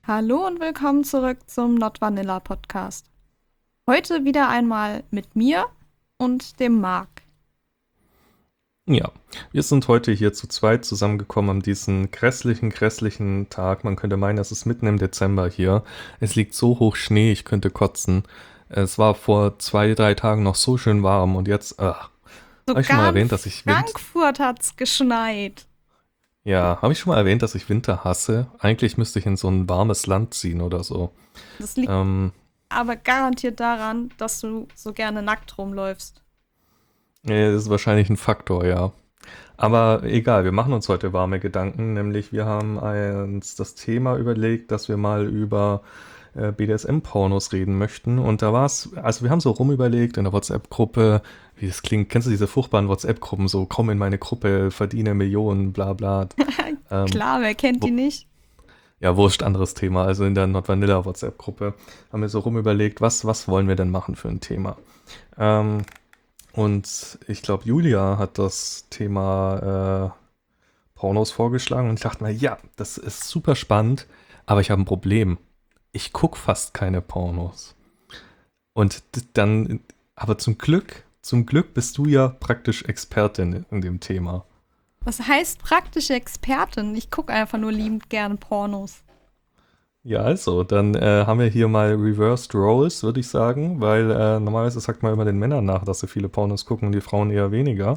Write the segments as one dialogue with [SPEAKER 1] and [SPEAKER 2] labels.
[SPEAKER 1] Hallo und willkommen zurück zum Not Vanilla Podcast. Heute wieder einmal mit mir und dem Marc.
[SPEAKER 2] Ja, wir sind heute hier zu zweit zusammengekommen an diesem grässlichen Tag. Man könnte meinen, es ist mitten im Dezember hier. Es liegt so hoch Schnee, ich könnte kotzen. Es war vor 2, 3 Tagen noch so schön warm und jetzt, habe ich schon mal
[SPEAKER 1] Sogar in
[SPEAKER 2] erwähnt, dass ich
[SPEAKER 1] Frankfurt hat's geschneit.
[SPEAKER 2] habe ich schon mal erwähnt, dass ich Winter hasse? Eigentlich müsste ich in so ein warmes Land ziehen oder so.
[SPEAKER 1] Das liegt
[SPEAKER 2] Ähm,
[SPEAKER 1] aber garantiert daran, dass du so gerne nackt rumläufst.
[SPEAKER 2] Das ist wahrscheinlich ein Faktor, ja. Aber egal, wir machen uns heute warme Gedanken, nämlich wir haben uns das Thema überlegt, dass wir mal über BDSM-Pornos reden möchten. Und da war es, also wir haben so rumüberlegt in der WhatsApp-Gruppe, wie es klingt, kennst du diese furchtbaren WhatsApp-Gruppen, so komm in meine Gruppe, verdiene Millionen, bla bla. Ähm,
[SPEAKER 1] Klar, wer kennt die
[SPEAKER 2] wo,
[SPEAKER 1] nicht?
[SPEAKER 2] ja, wurscht, anderes Thema. Also in der Not Vanilla WhatsApp-Gruppe haben wir so rumüberlegt, was wollen wir denn machen für ein Thema? Ähm, und ich glaube, Julia hat das Thema Pornos vorgeschlagen und ich dachte mir, ja, das ist super spannend, aber ich habe ein Problem. Ich gucke fast keine Pornos. Und dann, aber zum Glück bist du ja praktisch Expertin in dem Thema.
[SPEAKER 1] Was heißt praktische Expertin? Ich gucke einfach nur liebend gerne Pornos.
[SPEAKER 2] Ja, also, dann haben wir hier mal Reversed Roles, würde ich sagen, weil normalerweise sagt man immer den Männern nach, dass sie viele Pornos gucken und die Frauen eher weniger.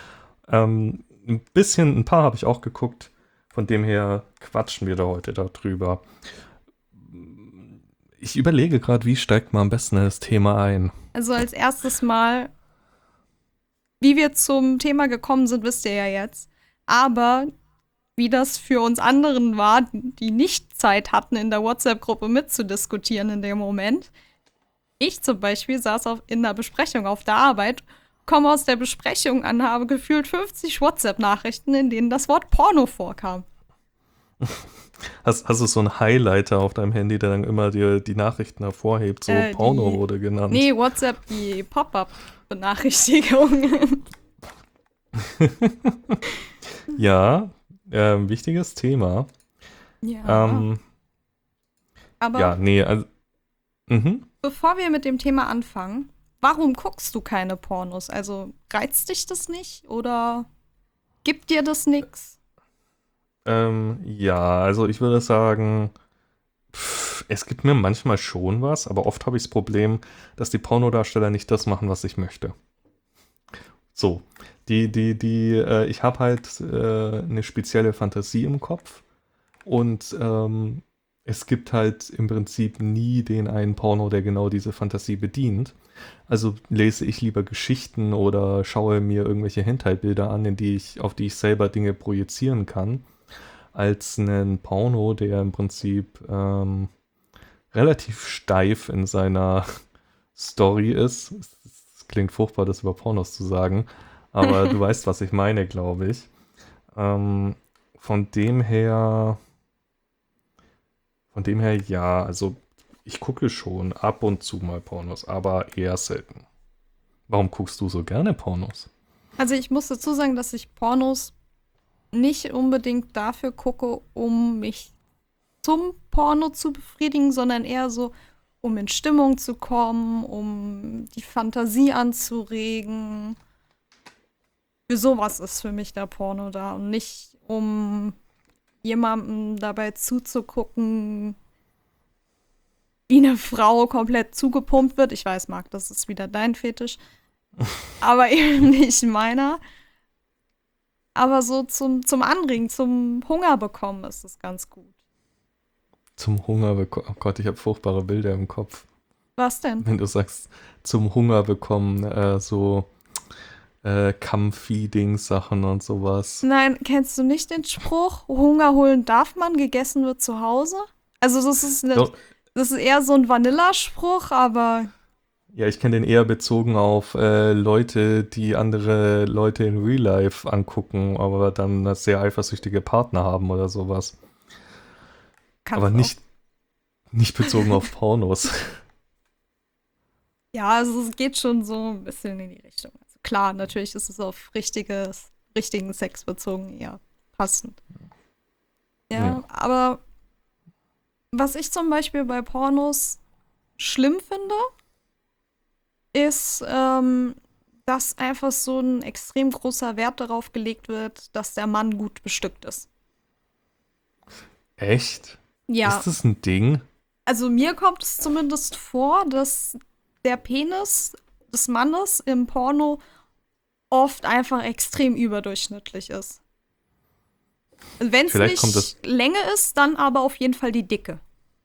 [SPEAKER 2] Ein paar habe ich auch geguckt, von dem her quatschen wir da heute darüber. Ich überlege gerade, wie steigt man am besten in das Thema ein?
[SPEAKER 1] Also als erstes Mal, wie wir zum Thema gekommen sind, wisst ihr ja jetzt. Aber wie das für uns anderen war, die nicht Zeit hatten, in der WhatsApp-Gruppe mitzudiskutieren in dem Moment. Ich zum Beispiel saß in der Besprechung auf der Arbeit, komme aus der Besprechung an, habe gefühlt 50 WhatsApp-Nachrichten, in denen das Wort Porno vorkam.
[SPEAKER 2] Hast du so einen Highlighter auf deinem Handy, der dann immer dir die Nachrichten hervorhebt? So Porno
[SPEAKER 1] Die,
[SPEAKER 2] wurde genannt.
[SPEAKER 1] nee, WhatsApp, die Pop-up-Benachrichtigungen.
[SPEAKER 2] Ja, wichtiges Thema.
[SPEAKER 1] Ja,
[SPEAKER 2] Ähm,
[SPEAKER 1] aber
[SPEAKER 2] ja, nee, also, mhm.
[SPEAKER 1] bevor wir mit dem Thema anfangen, warum guckst du keine Pornos? Also reizt dich das nicht oder gibt dir das nix?
[SPEAKER 2] Ja, also ich würde sagen, es gibt mir manchmal schon was, aber oft habe ich das Problem, dass die Pornodarsteller nicht das machen, was ich möchte. So, ich habe halt eine spezielle Fantasie im Kopf und es gibt halt im Prinzip nie den einen Porno, der genau diese Fantasie bedient. Also lese ich lieber Geschichten oder schaue mir irgendwelche Hentai-Bilder an, auf die ich selber Dinge projizieren kann, als einen Porno, der im Prinzip relativ steif in seiner Story ist. Es klingt furchtbar, das über Pornos zu sagen, aber du weißt, was ich meine, glaube ich. Ähm, von dem her, von dem her ja, also ich gucke schon ab und zu mal Pornos, aber eher selten. Warum guckst du so gerne Pornos?
[SPEAKER 1] Also ich muss dazu sagen, dass ich Pornos nicht unbedingt dafür gucke, um mich zum Porno zu befriedigen, sondern eher so, um in Stimmung zu kommen, um die Fantasie anzuregen. Für sowas ist für mich der Porno da und nicht um jemandem dabei zuzugucken, wie eine Frau komplett zugepumpt wird. Ich weiß, Marc, das ist wieder dein Fetisch, aber eben nicht meiner. Aber so zum Anregen, zum Hunger bekommen ist es ganz gut.
[SPEAKER 2] Zum Hunger bekommen. Oh Gott, ich habe furchtbare Bilder im Kopf.
[SPEAKER 1] Was denn?
[SPEAKER 2] Wenn du sagst, zum Hunger bekommen, so Kampffeeding-Sachen und sowas.
[SPEAKER 1] Nein, kennst du nicht den Spruch, Hunger holen darf man, gegessen wird zu Hause? Also
[SPEAKER 2] Doch,
[SPEAKER 1] das ist eher so ein Vanilla-Spruch, aber
[SPEAKER 2] ja, ich kenne den eher bezogen auf Leute, die andere Leute in Real Life angucken, aber dann sehr eifersüchtige Partner haben oder sowas. Aber
[SPEAKER 1] kannst du auch.
[SPEAKER 2] nicht bezogen auf Pornos.
[SPEAKER 1] Ja, also es geht schon so ein bisschen in die Richtung. Also klar, natürlich ist es auf richtigen Sex bezogen eher passend.
[SPEAKER 2] Ja.
[SPEAKER 1] Ja, aber Was ich zum Beispiel bei Pornos schlimm finde, ist, dass einfach so ein extrem großer Wert darauf gelegt wird, dass der Mann gut bestückt ist.
[SPEAKER 2] Echt?
[SPEAKER 1] Ja,
[SPEAKER 2] Ist das ein Ding?
[SPEAKER 1] also mir kommt es zumindest vor, dass der Penis des Mannes im Porno oft einfach extrem überdurchschnittlich ist. Wenn es
[SPEAKER 2] Vielleicht kommt das.
[SPEAKER 1] nicht Länge ist, dann aber auf jeden Fall die Dicke.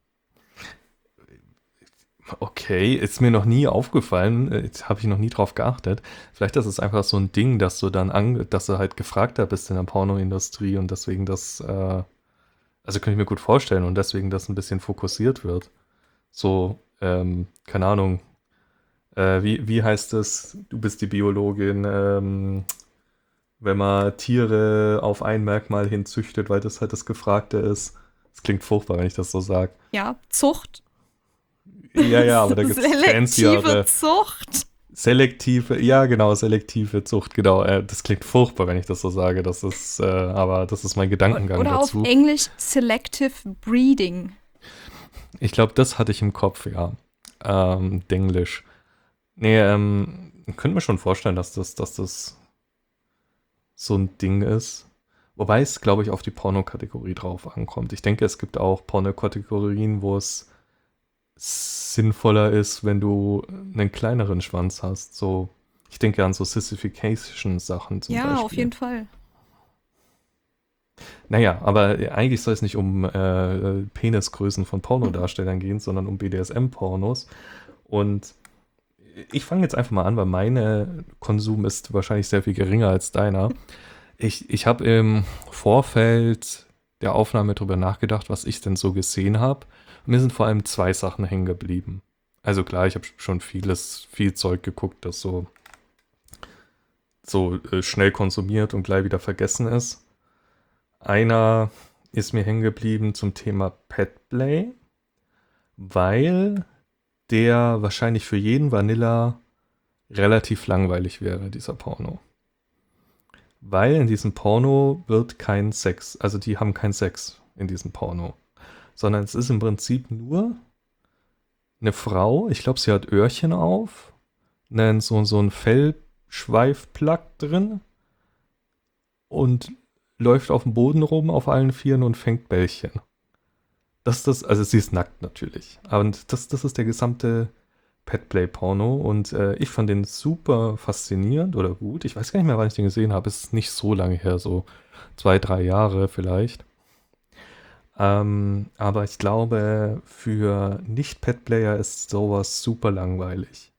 [SPEAKER 2] Okay, ist mir noch nie aufgefallen, jetzt habe ich noch nie drauf geachtet. Vielleicht ist es einfach so ein Ding, dass du dass du halt gefragter bist in der Pornoindustrie und deswegen also könnte ich mir gut vorstellen und deswegen das ein bisschen fokussiert wird. So, keine Ahnung, wie heißt es, du bist die Biologin, wenn man Tiere auf ein Merkmal hinzüchtet, weil das halt das Gefragte ist. Das klingt furchtbar, wenn ich das so sage.
[SPEAKER 1] Ja, Zucht.
[SPEAKER 2] Ja, ja, aber da gibt es
[SPEAKER 1] Selektive
[SPEAKER 2] fanciere.
[SPEAKER 1] Zucht.
[SPEAKER 2] Selektive, ja genau, selektive Zucht, genau. Das klingt furchtbar, wenn ich das so sage. Aber das ist mein Gedankengang
[SPEAKER 1] Oder auf
[SPEAKER 2] dazu.
[SPEAKER 1] Englisch Selective Breeding.
[SPEAKER 2] Ich glaube, das hatte ich im Kopf, ja. Denglisch. Nee, könnte mir schon vorstellen, dass das so ein Ding ist. Wobei es, glaube ich, auf die Pornokategorie drauf ankommt. Ich denke, es gibt auch Pornokategorien, wo es sinnvoller ist, wenn du einen kleineren Schwanz hast. So, ich denke an so Sissification-Sachen zum
[SPEAKER 1] Ja, auf
[SPEAKER 2] Beispiel.
[SPEAKER 1] jeden Fall.
[SPEAKER 2] Naja, aber eigentlich soll es nicht um Penisgrößen von Pornodarstellern gehen, sondern um BDSM-Pornos. Und ich fange jetzt einfach mal an, weil mein Konsum ist wahrscheinlich sehr viel geringer als deiner. Ich habe im Vorfeld der Aufnahme darüber nachgedacht, was ich denn so gesehen habe. Und mir sind vor allem zwei Sachen hängen geblieben. Also klar, ich habe schon viel Zeug geguckt, das so schnell konsumiert und gleich wieder vergessen ist. Einer ist mir hängen geblieben zum Thema Petplay, weil der wahrscheinlich für jeden Vanilla relativ langweilig wäre, dieser Porno. Weil in diesem Porno wird kein Sex, also die haben keinen Sex in diesem Porno, sondern es ist im Prinzip nur eine Frau, ich glaube, sie hat Öhrchen auf, so ein Fellschweifplug drin und läuft auf dem Boden rum auf allen Vieren und fängt Bällchen. Also sie ist nackt natürlich. Und das ist der gesamte Petplay-Porno und ich fand den super faszinierend oder gut. Ich weiß gar nicht mehr, wann ich den gesehen habe. Es ist nicht so lange her, so 2, 3 Jahre vielleicht. Aber ich glaube, für Nicht-Pet-Player ist sowas super langweilig.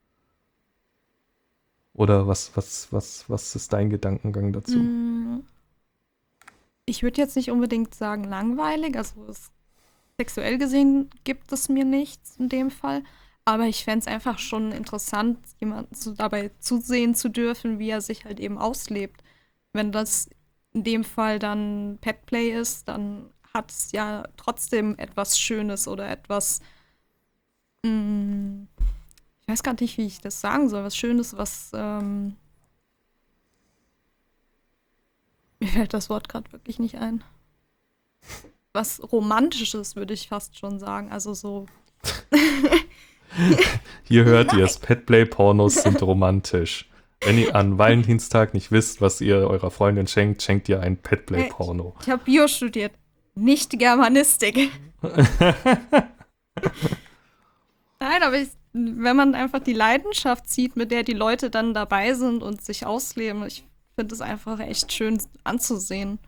[SPEAKER 2] Oder was ist dein Gedankengang dazu?
[SPEAKER 1] Mm, Ich würde jetzt nicht unbedingt sagen langweilig, sexuell gesehen gibt es mir nichts in dem Fall. Aber ich fände es einfach schon interessant, jemanden dabei zusehen zu dürfen, wie er sich halt eben auslebt. Wenn das in dem Fall dann Petplay ist, dann hat es ja trotzdem etwas Schönes oder etwas, mh, ich weiß gar nicht, wie ich das sagen soll, was Schönes, mir fällt das Wort gerade wirklich nicht ein. Was Romantisches, würde ich fast schon sagen. Also so.
[SPEAKER 2] Hier hört ihr
[SPEAKER 1] Nein.
[SPEAKER 2] es, Petplay-Pornos sind romantisch. Wenn ihr an Valentinstag nicht wisst, was ihr eurer Freundin schenkt, schenkt ihr ein Petplay-Porno.
[SPEAKER 1] Ich habe Bio studiert, nicht Germanistik. Nein, aber wenn man einfach die Leidenschaft sieht, mit der die Leute dann dabei sind und sich ausleben, ich finde es einfach echt schön anzusehen.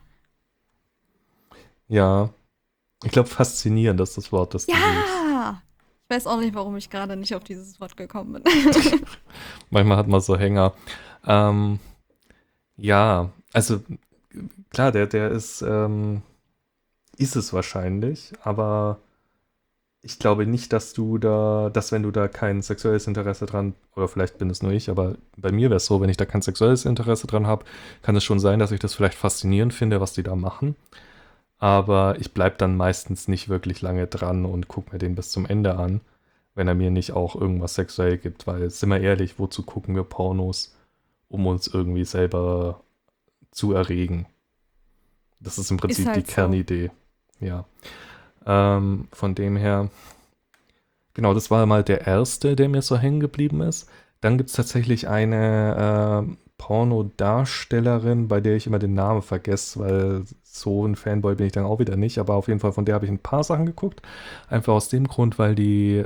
[SPEAKER 2] Ja, ich glaube, faszinierend ist das Wort, das du suchst.
[SPEAKER 1] Ja! Ich weiß auch nicht, warum ich gerade nicht auf dieses Wort gekommen bin.
[SPEAKER 2] Manchmal hat man so Hänger. Ähm, ja, also klar, der ist es wahrscheinlich, aber ich glaube nicht, dass wenn du da kein sexuelles Interesse dran, oder vielleicht bin es nur ich, aber bei mir wäre es so, wenn ich da kein sexuelles Interesse dran habe, kann es schon sein, dass ich das vielleicht faszinierend finde, was die da machen. Aber ich bleibe dann meistens nicht wirklich lange dran und gucke mir den bis zum Ende an, wenn er mir nicht auch irgendwas sexuell gibt, weil, sind wir ehrlich, wozu gucken wir Pornos, um uns irgendwie selber zu erregen? Das ist im
[SPEAKER 1] Ist
[SPEAKER 2] Prinzip die
[SPEAKER 1] halt so.
[SPEAKER 2] Kernidee. Ja. Von dem her, genau, das war mal der erste, der mir so hängen geblieben ist. Dann gibt es tatsächlich eine Pornodarstellerin, bei der ich immer den Namen vergesse, weil so ein Fanboy bin ich dann auch wieder nicht. Aber auf jeden Fall von der habe ich ein paar Sachen geguckt. Einfach aus dem Grund, weil die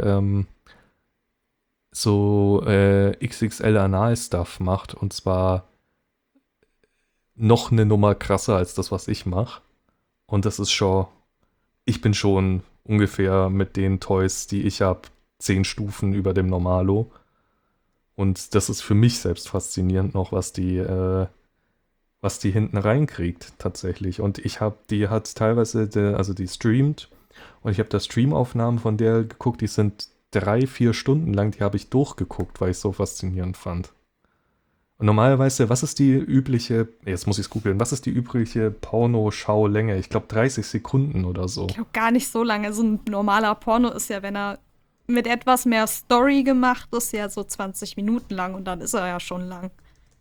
[SPEAKER 2] so XXL Anal-Stuff macht. Und zwar noch eine Nummer krasser als das, was ich mache. Und das ist schon, ich bin schon ungefähr mit den Toys, die ich habe, 10 Stufen über dem Normalo. Und das ist für mich selbst faszinierend noch, was die hinten reinkriegt tatsächlich. Und die hat teilweise, also die streamt und ich habe da Streamaufnahmen von der geguckt, die sind 3, 4 Stunden lang, die habe ich durchgeguckt, weil ich es so faszinierend fand. Und normalerweise, was ist die übliche, jetzt muss ich es googeln, was ist die übliche Pornoschaulänge? Ich glaube 30 Sekunden oder so.
[SPEAKER 1] Ich glaube gar nicht so lange. So ein normaler Porno ist ja, wenn er mit etwas mehr Story gemacht ist, ja so 20 Minuten lang und dann ist er ja schon lang.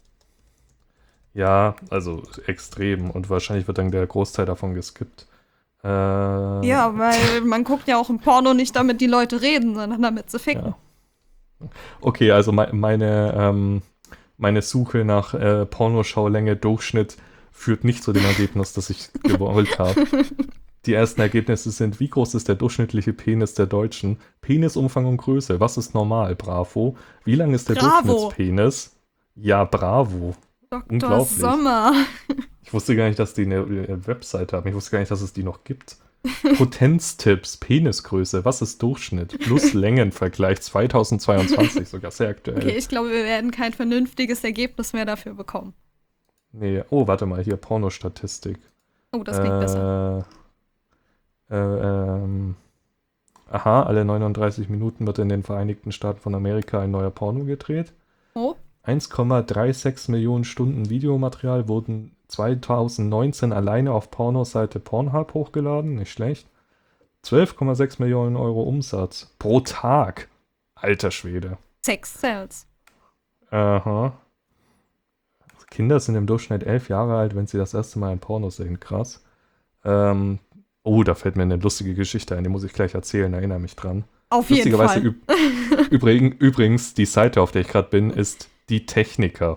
[SPEAKER 2] Ja, also extrem. Und wahrscheinlich wird dann der Großteil davon geskippt.
[SPEAKER 1] Ja, weil man guckt ja auch im Porno nicht, damit die Leute reden, sondern damit sie ficken.
[SPEAKER 2] Ja. Okay, also meine Suche nach Pornoschaulänge Durchschnitt führt nicht zu dem Ergebnis, das ich gewollt habe. Die ersten Ergebnisse sind, wie groß ist der durchschnittliche Penis der Deutschen? Penisumfang und Größe, was ist normal? Bravo. Wie lang ist der Durchschnittspenis? Ja, bravo.
[SPEAKER 1] Dr.
[SPEAKER 2] Unglaublich.
[SPEAKER 1] Sommer.
[SPEAKER 2] Ich wusste gar nicht, dass die eine Website haben. Ich wusste gar nicht, dass es die noch gibt. Potenztipps, Penisgröße, was ist Durchschnitt? Plus Längenvergleich 2022, sogar sehr aktuell.
[SPEAKER 1] Okay, ich glaube, wir werden kein vernünftiges Ergebnis mehr dafür bekommen.
[SPEAKER 2] Nee, oh, warte mal, hier Pornostatistik.
[SPEAKER 1] Oh, das klingt besser.
[SPEAKER 2] Aha, alle 39 Minuten wird in den Vereinigten Staaten von Amerika ein neuer Porno gedreht.
[SPEAKER 1] Oh.
[SPEAKER 2] 1,36 Millionen Stunden Videomaterial wurden 2019 alleine auf Pornoseite Pornhub hochgeladen, nicht schlecht. 12,6 Millionen Euro Umsatz pro Tag. Alter Schwede.
[SPEAKER 1] Sex Sales.
[SPEAKER 2] Aha. Kinder sind im Durchschnitt 11 Jahre alt, wenn sie das erste Mal ein Porno sehen. Krass. Oh, da fällt mir eine lustige Geschichte ein, die muss ich gleich erzählen, erinnere mich dran.
[SPEAKER 1] Auf jeden Fall.
[SPEAKER 2] Übrigens, die Seite, auf der ich gerade bin, ist die Techniker.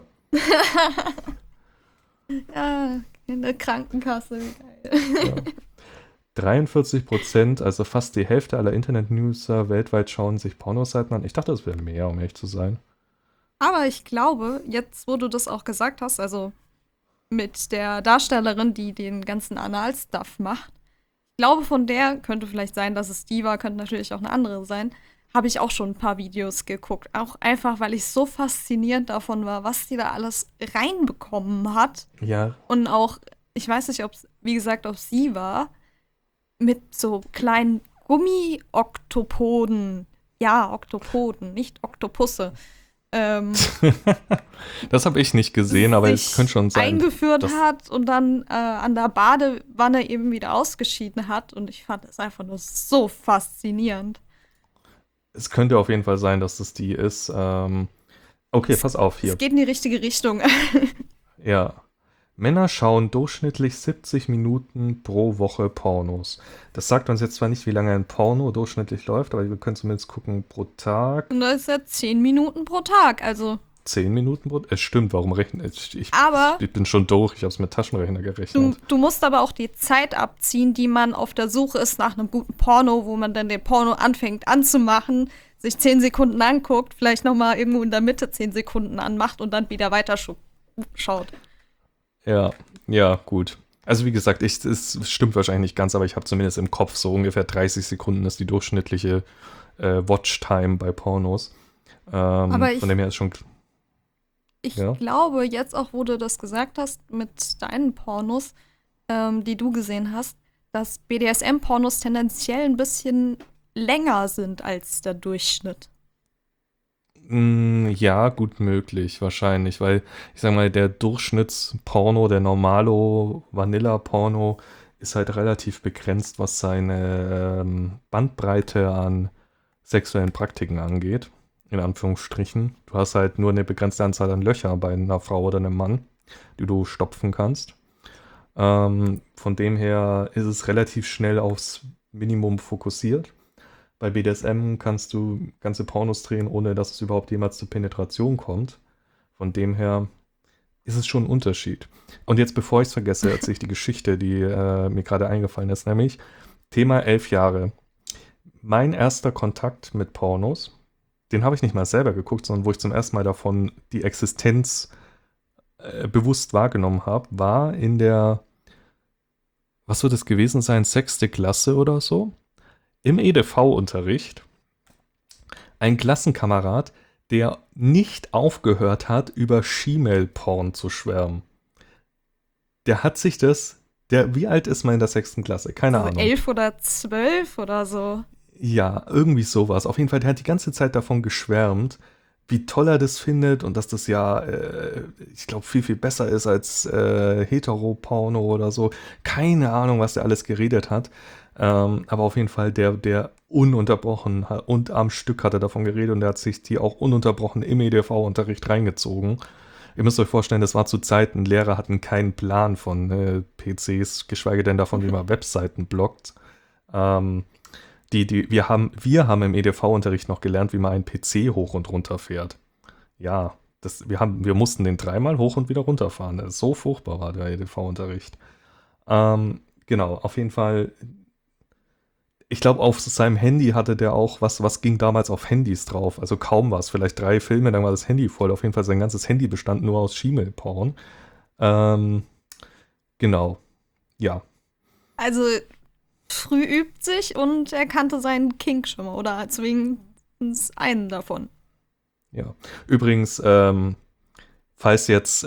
[SPEAKER 1] Ja, eine Krankenkasse, wie geil.
[SPEAKER 2] Ja. 43%, also fast die Hälfte aller Internet-User weltweit schauen sich Pornoseiten an. Ich dachte, das wäre mehr, um ehrlich zu sein.
[SPEAKER 1] Aber ich glaube, jetzt, wo du das auch gesagt hast, also mit der Darstellerin, die den ganzen Anal-Stuff macht, ich glaube, von der könnte vielleicht sein, dass es die war, könnte natürlich auch eine andere sein, habe ich auch schon ein paar Videos geguckt. Auch einfach, weil ich so fasziniert davon war, was die da alles reinbekommen hat.
[SPEAKER 2] Ja.
[SPEAKER 1] Und auch, ich weiß nicht, ob es, wie gesagt, ob sie war, mit so kleinen Gummi-Oktopoden. Ja, Oktopoden, nicht Oktopusse.
[SPEAKER 2] Das habe ich nicht gesehen, aber es könnte schon sein.
[SPEAKER 1] Eingeführt hat und dann an der Badewanne eben wieder ausgeschieden hat. Und ich fand es einfach nur so faszinierend.
[SPEAKER 2] Es könnte auf jeden Fall sein, dass das die ist. Okay, pass auf hier.
[SPEAKER 1] Es geht in die richtige Richtung.
[SPEAKER 2] Ja. Männer schauen durchschnittlich 70 Minuten pro Woche Pornos. Das sagt uns jetzt zwar nicht, wie lange ein Porno durchschnittlich läuft, aber wir können zumindest gucken pro Tag.
[SPEAKER 1] Und das ist ja 10 Minuten pro Tag, also.
[SPEAKER 2] 10 Minuten pro Tag? Es stimmt, warum rechne ich? Ich bin schon durch, ich habe es mit Taschenrechner gerechnet.
[SPEAKER 1] Du musst aber auch die Zeit abziehen, die man auf der Suche ist nach einem guten Porno, wo man dann den Porno anfängt anzumachen, sich 10 Sekunden anguckt, vielleicht nochmal irgendwo in der Mitte 10 Sekunden anmacht und dann wieder weiter schaut.
[SPEAKER 2] Ja, gut. Also wie gesagt, es stimmt wahrscheinlich nicht ganz, aber ich habe zumindest im Kopf so ungefähr 30 Sekunden ist die durchschnittliche Watchtime bei Pornos.
[SPEAKER 1] Aber
[SPEAKER 2] von dem her ist schon.
[SPEAKER 1] Ich glaube, jetzt auch, wo du das gesagt hast, mit deinen Pornos, die du gesehen hast, dass BDSM-Pornos tendenziell ein bisschen länger sind als der Durchschnitt.
[SPEAKER 2] Ja, gut möglich, wahrscheinlich, weil ich sag mal, der Durchschnittsporno, der Normalo Vanilla-Porno ist halt relativ begrenzt, was seine Bandbreite an sexuellen Praktiken angeht, in Anführungsstrichen. Du hast halt nur eine begrenzte Anzahl an Löcher bei einer Frau oder einem Mann, die du stopfen kannst. Von dem her ist es relativ schnell aufs Minimum fokussiert. Bei BDSM kannst du ganze Pornos drehen, ohne dass es überhaupt jemals zur Penetration kommt. Von dem her ist es schon ein Unterschied. Und jetzt, bevor ich es vergesse, erzähle ich die Geschichte, die mir gerade eingefallen ist, nämlich Thema 11 Jahre. Mein erster Kontakt mit Pornos, den habe ich nicht mal selber geguckt, sondern wo ich zum ersten Mal davon die Existenz bewusst wahrgenommen habe, war in der, was wird es gewesen sein, 6. Klasse oder so, im EDV-Unterricht. Ein Klassenkamerad, der nicht aufgehört hat, über She-Mail-Porn zu schwärmen. Der hat sich wie alt ist man in der 6. Klasse? Keine
[SPEAKER 1] So
[SPEAKER 2] Ahnung.
[SPEAKER 1] 11 oder 12 oder so.
[SPEAKER 2] Ja, irgendwie sowas. Auf jeden Fall, der hat die ganze Zeit davon geschwärmt, wie toll er das findet und dass das ja, ich glaube, viel, viel besser ist als Heteroporno oder so. Keine Ahnung, was der alles geredet hat. Aber auf jeden Fall, der ununterbrochen und am Stück hat er davon geredet und der hat sich die auch ununterbrochen im EDV-Unterricht reingezogen. Ihr müsst euch vorstellen, das war zu Zeiten, Lehrer hatten keinen Plan von PCs, geschweige denn davon, wie man Webseiten blockt. Wir haben im EDV-Unterricht noch gelernt, wie man einen PC hoch und runter fährt. Ja, wir mussten den 3-mal hoch und wieder runterfahren. So furchtbar war der EDV-Unterricht. Genau, auf jeden Fall. Ich glaube, auf seinem Handy hatte der auch, was ging damals auf Handys drauf? Also kaum was, vielleicht 3 Filme, dann war das Handy voll. Auf jeden Fall sein ganzes Handy bestand nur aus She-Mail-Porn. Genau, ja.
[SPEAKER 1] Also früh übt sich und er kannte seinen Kink schon mal oder zumindest einen davon.
[SPEAKER 2] Ja. Übrigens, falls jetzt,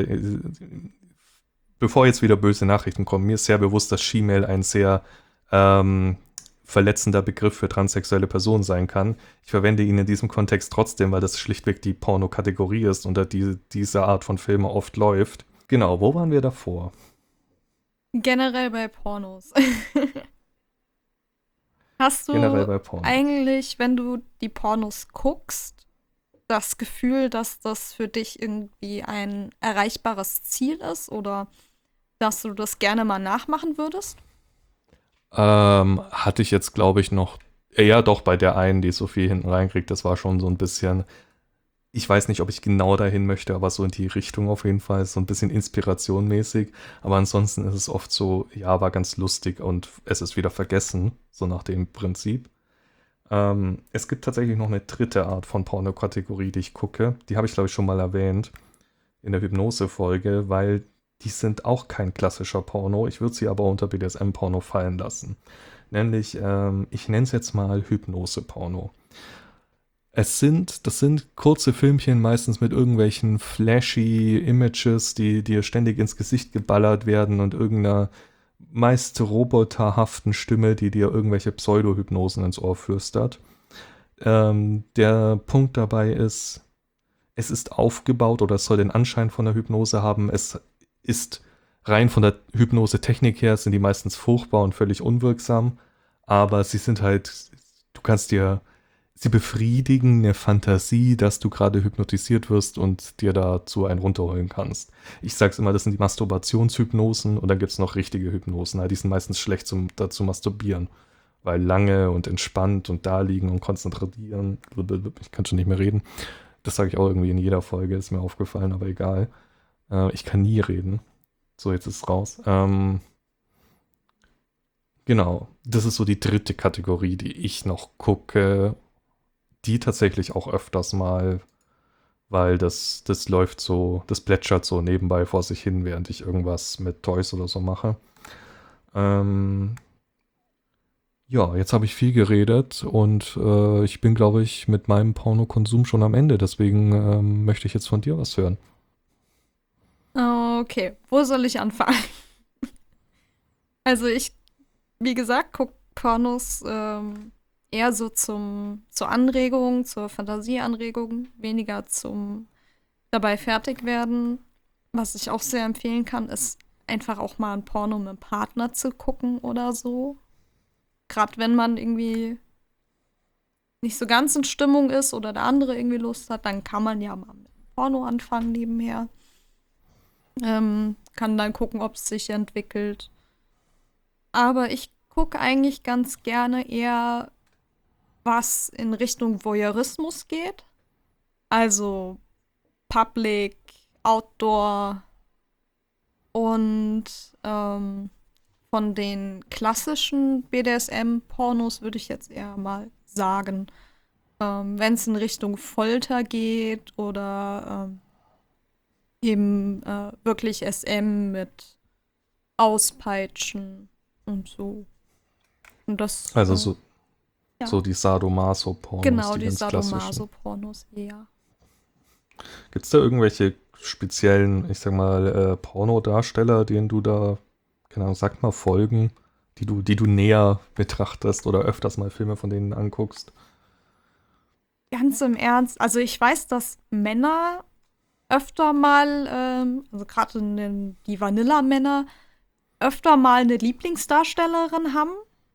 [SPEAKER 2] bevor jetzt wieder böse Nachrichten kommen, mir ist sehr bewusst, dass She-Mail ein sehr verletzender Begriff für transsexuelle Personen sein kann. Ich verwende ihn in diesem Kontext trotzdem, weil das schlichtweg die Porno-Kategorie ist, unter diese Art von Filme oft läuft. Genau, wo waren wir davor?
[SPEAKER 1] Generell bei Pornos. Hast
[SPEAKER 2] Generell
[SPEAKER 1] du
[SPEAKER 2] bei Pornos.
[SPEAKER 1] eigentlich, wenn du die Pornos guckst, das Gefühl, dass das für dich irgendwie ein erreichbares Ziel ist oder dass du das gerne mal nachmachen würdest?
[SPEAKER 2] Hatte ich jetzt, glaube ich, noch, ja doch, bei der einen, die Sophie hinten reinkriegt, das war schon so ein bisschen, ich weiß nicht, ob ich genau dahin möchte, aber so in die Richtung auf jeden Fall, so ein bisschen inspirationmäßig. Aber ansonsten ist es oft so, ja, war ganz lustig und es ist wieder vergessen, so nach dem Prinzip. Es gibt tatsächlich noch eine dritte Art von Pornokategorie, die ich gucke. Die habe ich, glaube ich, schon mal erwähnt in der Hypnose-Folge, weil die sind auch kein klassischer Porno. Ich würde sie aber unter BDSM-Porno fallen lassen. Nämlich, ich nenne es jetzt mal Hypnose-Porno. Das sind kurze Filmchen, meistens mit irgendwelchen flashy Images, die dir ständig ins Gesicht geballert werden und irgendeiner meist roboterhaften Stimme, die dir irgendwelche Pseudo-Hypnosen ins Ohr flüstert. Der Punkt dabei ist, es ist aufgebaut oder es soll den Anschein von der Hypnose haben. Es ist rein von der Hypnose-Technik her, sind die meistens furchtbar und völlig unwirksam, aber sie sind halt, sie befriedigen eine Fantasie, dass du gerade hypnotisiert wirst und dir dazu einen runterholen kannst. Ich sag's immer, das sind die Masturbationshypnosen und dann gibt's noch richtige Hypnosen. Die sind meistens schlecht dazu masturbieren, weil lange und entspannt und da liegen und konzentrieren. Ich kann schon nicht mehr reden. Das sage ich auch irgendwie in jeder Folge, ist mir aufgefallen, aber egal. Ich kann nie reden. So, jetzt ist es raus. Genau, das ist so die dritte Kategorie, die ich noch gucke. Die tatsächlich auch öfters mal, weil das läuft so, das plätschert so nebenbei vor sich hin, während ich irgendwas mit Toys oder so mache. Ja, jetzt habe ich viel geredet und ich bin, glaube ich, mit meinem Pornokonsum schon am Ende. Deswegen möchte ich jetzt von dir was hören.
[SPEAKER 1] Okay, wo soll ich anfangen? Also wie gesagt, gucke Pornos eher so zur Anregung, zur Fantasieanregung, weniger zum dabei fertig werden. Was ich auch sehr empfehlen kann, ist einfach auch mal ein Porno mit einem Partner zu gucken oder so. Gerade wenn man irgendwie nicht so ganz in Stimmung ist oder der andere irgendwie Lust hat, dann kann man ja mal mit Porno anfangen nebenher. Kann dann gucken, ob es sich entwickelt. Aber ich gucke eigentlich ganz gerne eher, was in Richtung Voyeurismus geht. Also Public, Outdoor und von den klassischen BDSM-Pornos würde ich jetzt eher mal sagen, wenn es in Richtung Folter geht oder eben wirklich SM mit Auspeitschen und so. Und das,
[SPEAKER 2] Also so,
[SPEAKER 1] ja,
[SPEAKER 2] so die Sadomaso-Pornos,
[SPEAKER 1] genau,
[SPEAKER 2] die
[SPEAKER 1] die
[SPEAKER 2] ganz klassischen.
[SPEAKER 1] Sadomaso-Pornos eher.
[SPEAKER 2] Gibt es da irgendwelche speziellen, ich sag mal, Pornodarsteller, denen du da, keine Ahnung, sag mal, folgen, die du näher betrachtest oder öfters mal Filme von denen anguckst?
[SPEAKER 1] Ganz im Ernst, also ich weiß, dass Männer öfter mal, also gerade die Vanilla-Männer, öfter mal eine Lieblingsdarstellerin haben.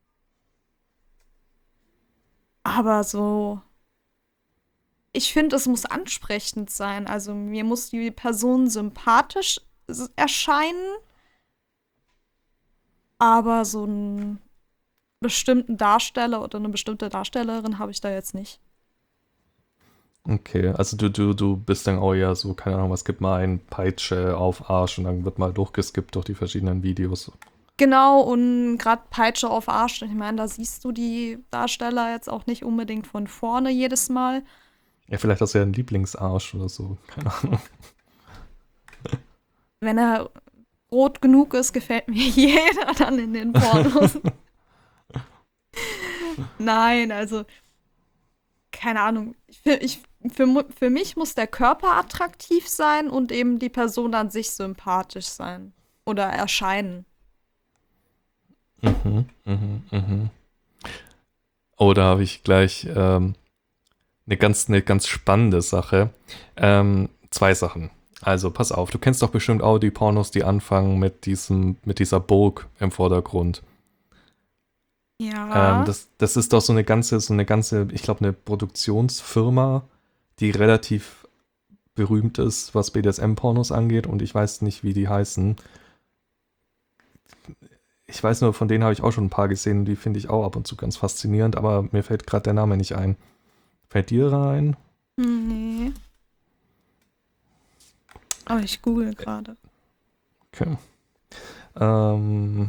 [SPEAKER 1] Aber so, ich finde, es muss ansprechend sein. Also mir muss die Person sympathisch erscheinen, aber so einen bestimmten Darsteller oder eine bestimmte Darstellerin habe ich da jetzt nicht.
[SPEAKER 2] Okay, also du bist dann auch eher so, keine Ahnung, was gibt mal ein Peitsche auf Arsch und dann wird mal durchgeskippt durch die verschiedenen Videos.
[SPEAKER 1] Genau, und gerade Peitsche auf Arsch, ich meine, da siehst du die Darsteller jetzt auch nicht unbedingt von vorne jedes Mal.
[SPEAKER 2] Ja, vielleicht hast du ja einen Lieblingsarsch oder so, keine Ahnung.
[SPEAKER 1] Wenn er rot genug ist, gefällt mir jeder dann in den Pornos. Nein, also, keine Ahnung. Für mich muss der Körper attraktiv sein und eben die Person an sich sympathisch sein. Oder erscheinen.
[SPEAKER 2] Mhm. Oh, da habe ich gleich eine ganz spannende Sache. Zwei Sachen. Also, pass auf, du kennst doch bestimmt auch die Pornos, die anfangen mit dieser Burg im Vordergrund.
[SPEAKER 1] Ja.
[SPEAKER 2] Das ist doch so eine ganze, ich glaube, eine Produktionsfirma, die relativ berühmt ist, was BDSM-Pornos angeht und ich weiß nicht, wie die heißen. Ich weiß nur, von denen habe ich auch schon ein paar gesehen, die finde ich auch ab und zu ganz faszinierend, aber mir fällt gerade der Name nicht ein. Fällt dir rein?
[SPEAKER 1] Nee. Aber ich google gerade.
[SPEAKER 2] Okay. Ähm,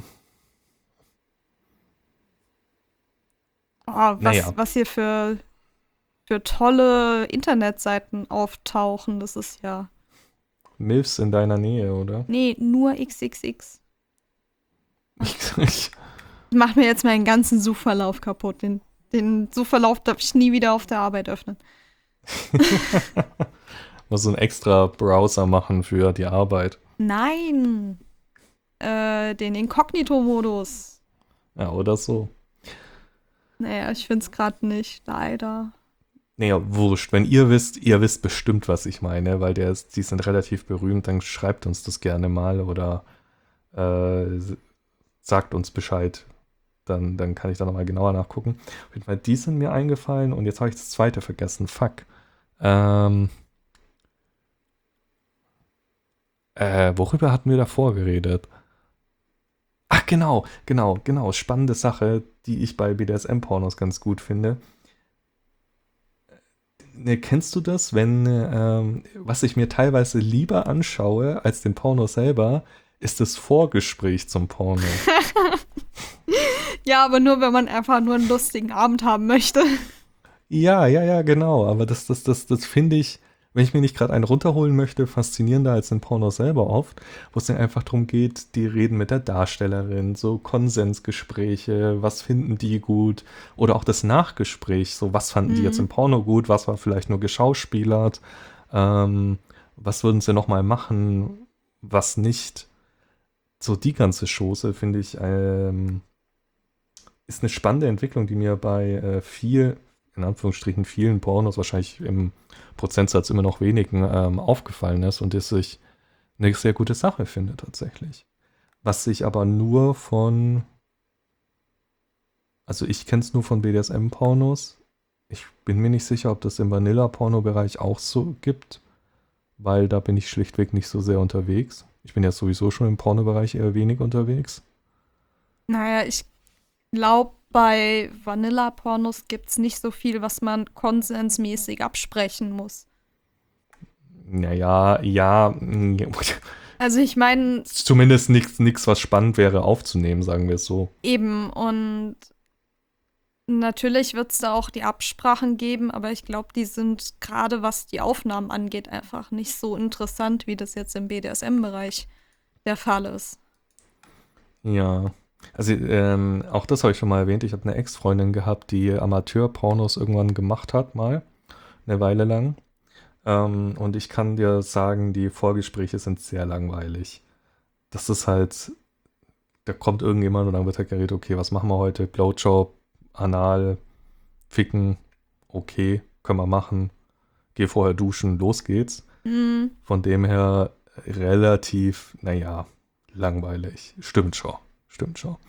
[SPEAKER 1] Oh,
[SPEAKER 2] naja,
[SPEAKER 1] was hier für tolle Internetseiten auftauchen. Das ist ja.
[SPEAKER 2] Milfs in deiner Nähe, oder?
[SPEAKER 1] Nee, nur XXX.
[SPEAKER 2] Ich,
[SPEAKER 1] Macht mir jetzt meinen ganzen Suchverlauf kaputt. Den Suchverlauf darf ich nie wieder auf der Arbeit öffnen.
[SPEAKER 2] muss so einen extra Browser machen für die Arbeit.
[SPEAKER 1] Nein! Den Inkognito-Modus.
[SPEAKER 2] Ja, oder so.
[SPEAKER 1] Naja, ich find's gerade nicht, leider.
[SPEAKER 2] Naja, wurscht. Wenn ihr wisst bestimmt, was ich meine, weil die sind relativ berühmt, dann schreibt uns das gerne mal oder sagt uns Bescheid. Dann kann ich da nochmal genauer nachgucken. Auf jeden Fall, die sind mir eingefallen und jetzt habe ich das zweite vergessen. Fuck. Worüber hatten wir davor geredet? Ach, genau. Spannende Sache, die ich bei BDSM-Pornos ganz gut finde. Ne, kennst du das, wenn, was ich mir teilweise lieber anschaue als den Porno selber, ist das Vorgespräch zum Porno.
[SPEAKER 1] Ja, aber nur, wenn man einfach nur einen lustigen Abend haben möchte.
[SPEAKER 2] Ja, genau. Aber das finde ich, wenn ich mir nicht gerade einen runterholen möchte, faszinierender als den Porno selber oft, wo es dann einfach darum geht, die reden mit der Darstellerin, so Konsensgespräche, was finden die gut oder auch das Nachgespräch, so was fanden die jetzt im Porno gut, was war vielleicht nur geschauspielert, was würden sie nochmal machen, was nicht. So die ganze Chose, finde ich, ist eine spannende Entwicklung, die mir bei in Anführungsstrichen vielen Pornos, wahrscheinlich im Prozentsatz immer noch wenigen, aufgefallen ist und das ich eine sehr gute Sache finde tatsächlich. Was ich aber nur also ich kenne es nur von BDSM-Pornos. Ich bin mir nicht sicher, ob das im Vanilla-Porno-Bereich auch so gibt, weil da bin ich schlichtweg nicht so sehr unterwegs. Ich bin ja sowieso schon im Pornobereich eher wenig unterwegs.
[SPEAKER 1] Naja, glaube, bei Vanilla-Pornos gibt es nicht so viel, was man konsensmäßig absprechen muss.
[SPEAKER 2] Naja, ja,
[SPEAKER 1] Also ich meine,
[SPEAKER 2] zumindest nichts, was spannend wäre aufzunehmen, sagen wir es so.
[SPEAKER 1] eben, und natürlich wird es da auch die Absprachen geben, aber ich glaube, die sind gerade was die Aufnahmen angeht, einfach nicht so interessant, wie das jetzt im BDSM-Bereich der Fall ist.
[SPEAKER 2] Ja. Also, auch das habe ich schon mal erwähnt. Ich habe eine Ex-Freundin gehabt, die Amateur-Pornos irgendwann gemacht hat, mal, eine Weile lang. Und ich kann dir sagen, die Vorgespräche sind sehr langweilig. Das ist halt, da kommt irgendjemand und dann wird halt geredet, okay, was machen wir heute? Blowjob, Anal, Ficken, okay, können wir machen. Geh vorher duschen, los geht's.
[SPEAKER 1] Mhm.
[SPEAKER 2] Von dem her relativ, naja, langweilig. Stimmt schon, stimmt schon.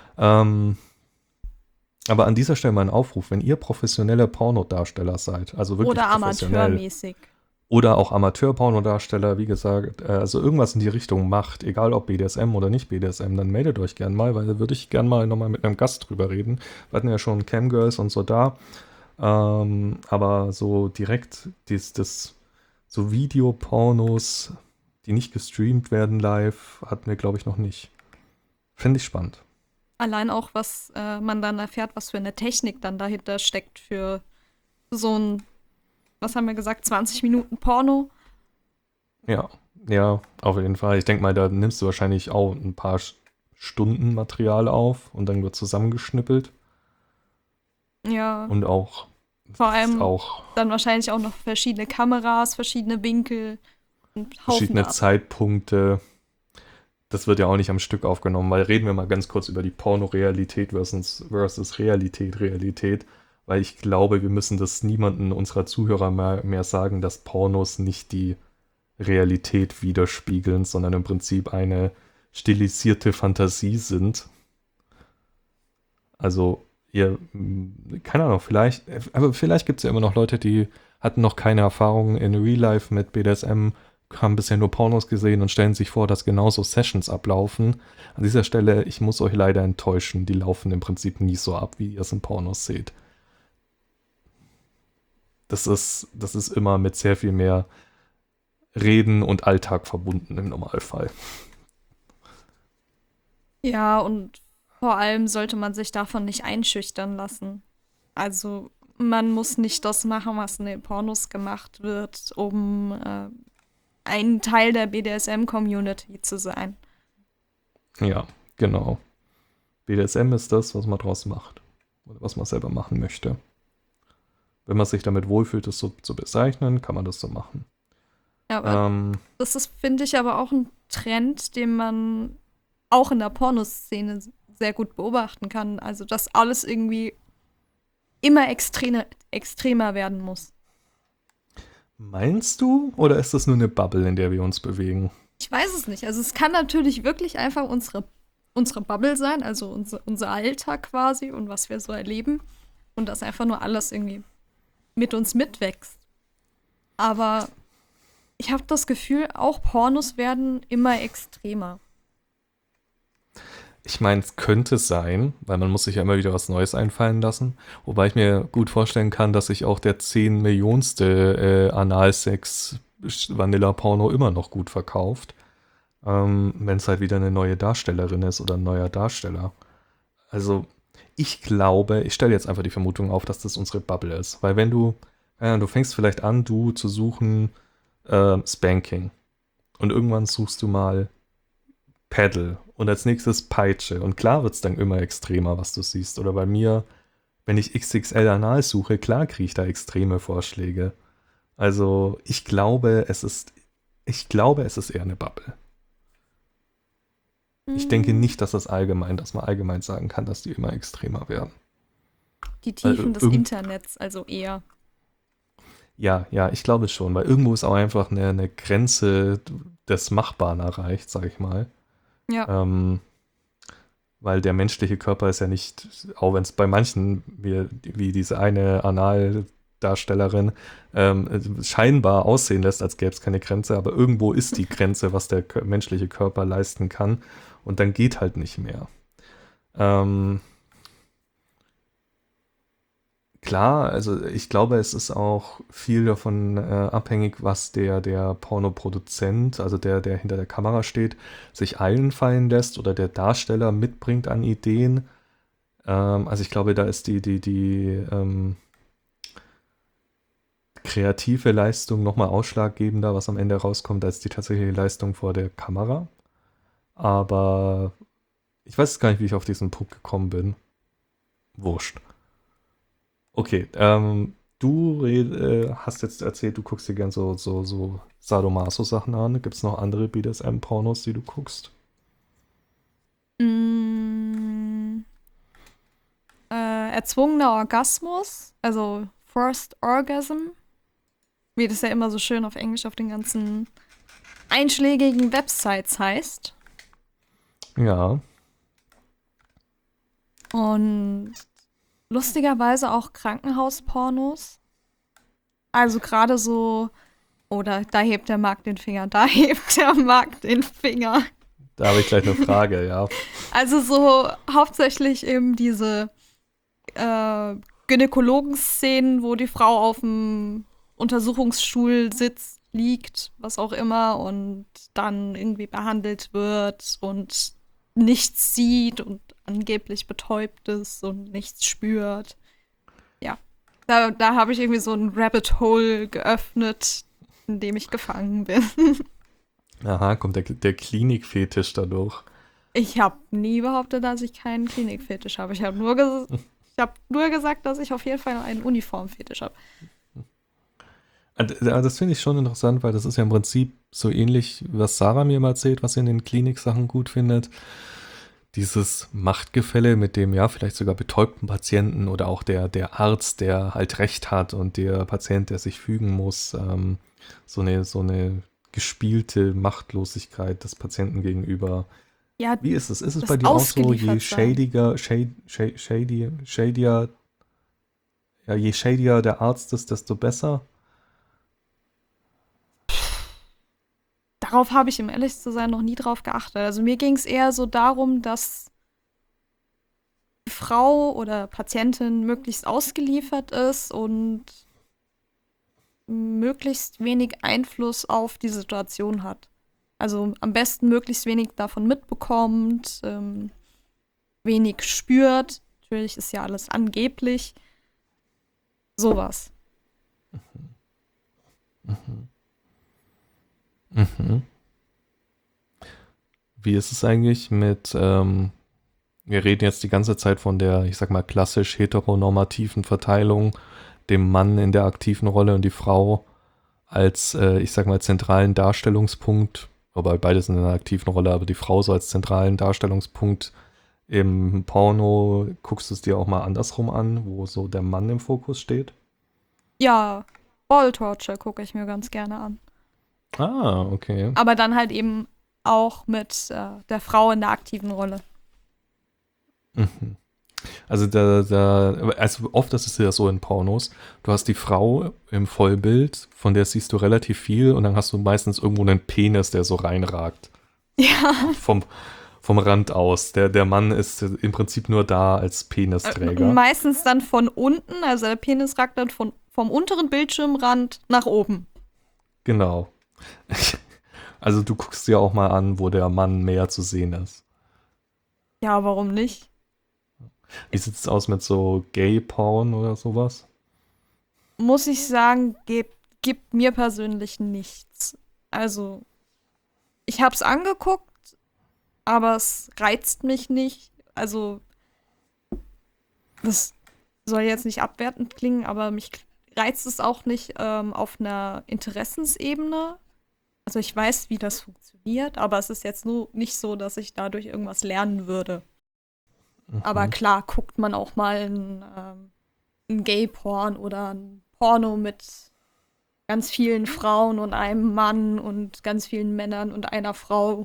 [SPEAKER 2] Aber an dieser Stelle mal ein Aufruf, wenn ihr professionelle Pornodarsteller seid, also wirklich
[SPEAKER 1] Oder
[SPEAKER 2] professionell,
[SPEAKER 1] amateurmäßig.
[SPEAKER 2] oder auch Amateur-Pornodarsteller, wie gesagt, also irgendwas in die Richtung macht, egal ob BDSM oder nicht BDSM, dann meldet euch gern mal, weil da würde ich gern mal nochmal mit einem Gast drüber reden. Wir hatten ja schon Camgirls und so da, aber so direkt so Videopornos, die nicht gestreamt werden live, hatten wir, glaube ich, noch nicht. Finde ich spannend.
[SPEAKER 1] Allein auch, was man dann erfährt, was für eine Technik dann dahinter steckt für so ein, was haben wir gesagt, 20 Minuten Porno.
[SPEAKER 2] Ja, ja, auf jeden Fall. Ich denke mal, da nimmst du wahrscheinlich auch ein paar Stunden Material auf und dann wird zusammengeschnippelt.
[SPEAKER 1] Ja,
[SPEAKER 2] Und auch,
[SPEAKER 1] vor allem
[SPEAKER 2] auch
[SPEAKER 1] dann wahrscheinlich auch noch verschiedene Kameras, verschiedene Winkel und Haufen
[SPEAKER 2] verschiedene
[SPEAKER 1] ab.
[SPEAKER 2] Zeitpunkte. Das wird ja auch nicht am Stück aufgenommen, weil reden wir mal ganz kurz über die Pornorealität versus Realität, weil ich glaube, wir müssen das niemanden unserer Zuhörer mehr sagen, dass Pornos nicht die Realität widerspiegeln, sondern im Prinzip eine stilisierte Fantasie sind. Also, keine Ahnung, aber vielleicht gibt es ja immer noch Leute, die hatten noch keine Erfahrung in Real Life mit BDSM, haben bisher nur Pornos gesehen und stellen sich vor, dass genauso Sessions ablaufen. An dieser Stelle, ich muss euch leider enttäuschen, die laufen im Prinzip nie so ab, wie ihr es in Pornos seht. Das ist immer mit sehr viel mehr Reden und Alltag verbunden im Normalfall.
[SPEAKER 1] Ja, und vor allem sollte man sich davon nicht einschüchtern lassen. Also man muss nicht das machen, was in den Pornos gemacht wird, um ein Teil der BDSM-Community zu sein.
[SPEAKER 2] Ja, genau. BDSM ist das, was man draus macht. Oder was man selber machen möchte. Wenn man sich damit wohlfühlt, es so zu bezeichnen, kann man das so machen.
[SPEAKER 1] Ja, aber das ist, finde ich, aber auch ein Trend, den man auch in der Pornoszene sehr gut beobachten kann. Also, dass alles irgendwie immer extremer werden muss.
[SPEAKER 2] Meinst du? Oder ist das nur eine Bubble, in der wir uns bewegen?
[SPEAKER 1] Ich weiß es nicht. Also, es kann natürlich wirklich einfach unsere Bubble sein, also unser Alltag quasi und was wir so erleben. Und dass einfach nur alles irgendwie mit uns mitwächst. Aber ich habe das Gefühl, auch Pornos werden immer extremer.
[SPEAKER 2] Ich meine, es könnte sein, weil man muss sich ja immer wieder was Neues einfallen lassen. Wobei ich mir gut vorstellen kann, dass sich auch der 10 Millionste Analsex-Vanilla-Porno immer noch gut verkauft. Wenn es halt wieder eine neue Darstellerin ist oder ein neuer Darsteller. Also, ich glaube, ich stelle jetzt einfach die Vermutung auf, dass das unsere Bubble ist. Weil wenn du fängst vielleicht an, du zu suchen Spanking. Und irgendwann suchst du mal Paddle und als nächstes Peitsche. Und klar wird es dann immer extremer, was du siehst. Oder bei mir, wenn ich XXL Anal suche, klar kriege ich da extreme Vorschläge. Also ich glaube, es ist eher eine Bubble. Ich denke nicht, dass man allgemein sagen kann, dass die immer extremer werden.
[SPEAKER 1] Die
[SPEAKER 2] Weil
[SPEAKER 1] Tiefen des
[SPEAKER 2] irgend
[SPEAKER 1] Internets, also eher.
[SPEAKER 2] Ja, ja, ich glaube schon, weil irgendwo ist auch einfach eine Grenze des Machbaren erreicht, sag ich mal.
[SPEAKER 1] Ja.
[SPEAKER 2] Ähm, Weil der menschliche Körper ist ja nicht, auch wenn es bei manchen, wie diese eine Analdarstellerin, scheinbar aussehen lässt, als gäbe es keine Grenze, aber irgendwo ist die Grenze, was der menschliche Körper leisten kann und dann geht halt nicht mehr. Ähm, Klar, also ich glaube, es ist auch viel davon abhängig, was der Pornoproduzent, also der hinter der Kamera steht, sich einfallen lässt oder der Darsteller mitbringt an Ideen. Also ich glaube, da ist die kreative Leistung nochmal ausschlaggebender, was am Ende rauskommt, als die tatsächliche Leistung vor der Kamera. Aber ich weiß gar nicht, wie ich auf diesen Punkt gekommen bin. Wurscht. Okay, hast jetzt erzählt, du guckst dir gern so Sadomaso-Sachen an. Gibt es noch andere BDSM-Pornos, die du guckst?
[SPEAKER 1] Mm, erzwungener Orgasmus, also Forced Orgasm, wie das ja immer so schön auf Englisch auf den ganzen einschlägigen Websites heißt.
[SPEAKER 2] Ja.
[SPEAKER 1] Und lustigerweise auch Krankenhauspornos. Also gerade so, oder da hebt der Markt den Finger, da hebt der Markt den Finger.
[SPEAKER 2] Da habe ich gleich eine Frage, ja.
[SPEAKER 1] Also so hauptsächlich eben diese Gynäkologen-Szenen, wo die Frau auf dem Untersuchungsstuhl sitzt, liegt, was auch immer, und dann irgendwie behandelt wird und nichts sieht und angeblich betäubt ist und nichts spürt. Ja, da habe ich irgendwie so ein Rabbit Hole geöffnet, in dem ich gefangen bin.
[SPEAKER 2] Aha, kommt der Klinikfetisch dadurch.
[SPEAKER 1] Ich habe nie behauptet, dass ich keinen Klinikfetisch habe. Ich habe nur gesagt, dass ich auf jeden Fall einen Uniformfetisch habe.
[SPEAKER 2] Das finde ich schon interessant, weil das ist ja im Prinzip so ähnlich, was Sarah mir mal erzählt, was sie in den Kliniksachen gut findet. Dieses Machtgefälle mit dem, ja, vielleicht sogar betäubten Patienten oder auch der Arzt, der halt Recht hat und der Patient, der sich fügen muss. So eine gespielte Machtlosigkeit des Patienten gegenüber.
[SPEAKER 1] Ja,
[SPEAKER 2] Wie ist es? Ist es
[SPEAKER 1] das
[SPEAKER 2] bei dir auch so, je
[SPEAKER 1] ausgeliefert sein.
[SPEAKER 2] shadier der Arzt ist, desto besser?
[SPEAKER 1] Darauf habe ich, um ehrlich zu sein, noch nie drauf geachtet. Also mir ging es eher so darum, dass die Frau oder Patientin möglichst ausgeliefert ist und möglichst wenig Einfluss auf die Situation hat. Also am besten möglichst wenig davon mitbekommt, wenig spürt. Natürlich ist ja alles angeblich. Sowas.
[SPEAKER 2] Mhm. Wie ist es eigentlich mit, wir reden jetzt die ganze Zeit von der, ich sag mal, klassisch heteronormativen Verteilung, dem Mann in der aktiven Rolle und die Frau als, ich sag mal, zentralen Darstellungspunkt, wobei beide sind in einer aktiven Rolle, aber die Frau so als zentralen Darstellungspunkt im Porno. Guckst du es dir auch mal andersrum an, wo so der Mann im Fokus steht?
[SPEAKER 1] Ja, Ball Torture gucke ich mir ganz gerne an.
[SPEAKER 2] Ah, okay.
[SPEAKER 1] Aber dann halt eben auch mit der Frau in der aktiven Rolle.
[SPEAKER 2] Mhm. Also also oft ist es ja so in Pornos, du hast die Frau im Vollbild, von der siehst du relativ viel und dann hast du meistens irgendwo einen Penis, der so reinragt.
[SPEAKER 1] Ja,
[SPEAKER 2] Vom, vom Rand aus. Der Mann ist im Prinzip nur da als
[SPEAKER 1] und
[SPEAKER 2] Penisträger.
[SPEAKER 1] meistens dann von unten, also der Penis ragt dann vom unteren Bildschirmrand nach oben.
[SPEAKER 2] Genau. Also du guckst dir auch mal an, wo der Mann mehr zu sehen ist.
[SPEAKER 1] Ja, warum nicht?
[SPEAKER 2] Wie sieht es aus mit so Gay-Porn oder sowas?
[SPEAKER 1] Muss ich sagen, gibt mir persönlich nichts. Also, ich hab's angeguckt, aber es reizt mich nicht. Also, das soll jetzt nicht abwertend klingen, aber mich reizt es auch nicht auf einer Interessensebene. Also, ich weiß, wie das funktioniert, aber es ist jetzt nur nicht so, dass ich dadurch irgendwas lernen würde. Aber
[SPEAKER 2] Mhm.
[SPEAKER 1] klar, guckt man auch mal ein Gay-Porn oder ein Porno mit ganz vielen Frauen und einem Mann und ganz vielen Männern und einer Frau.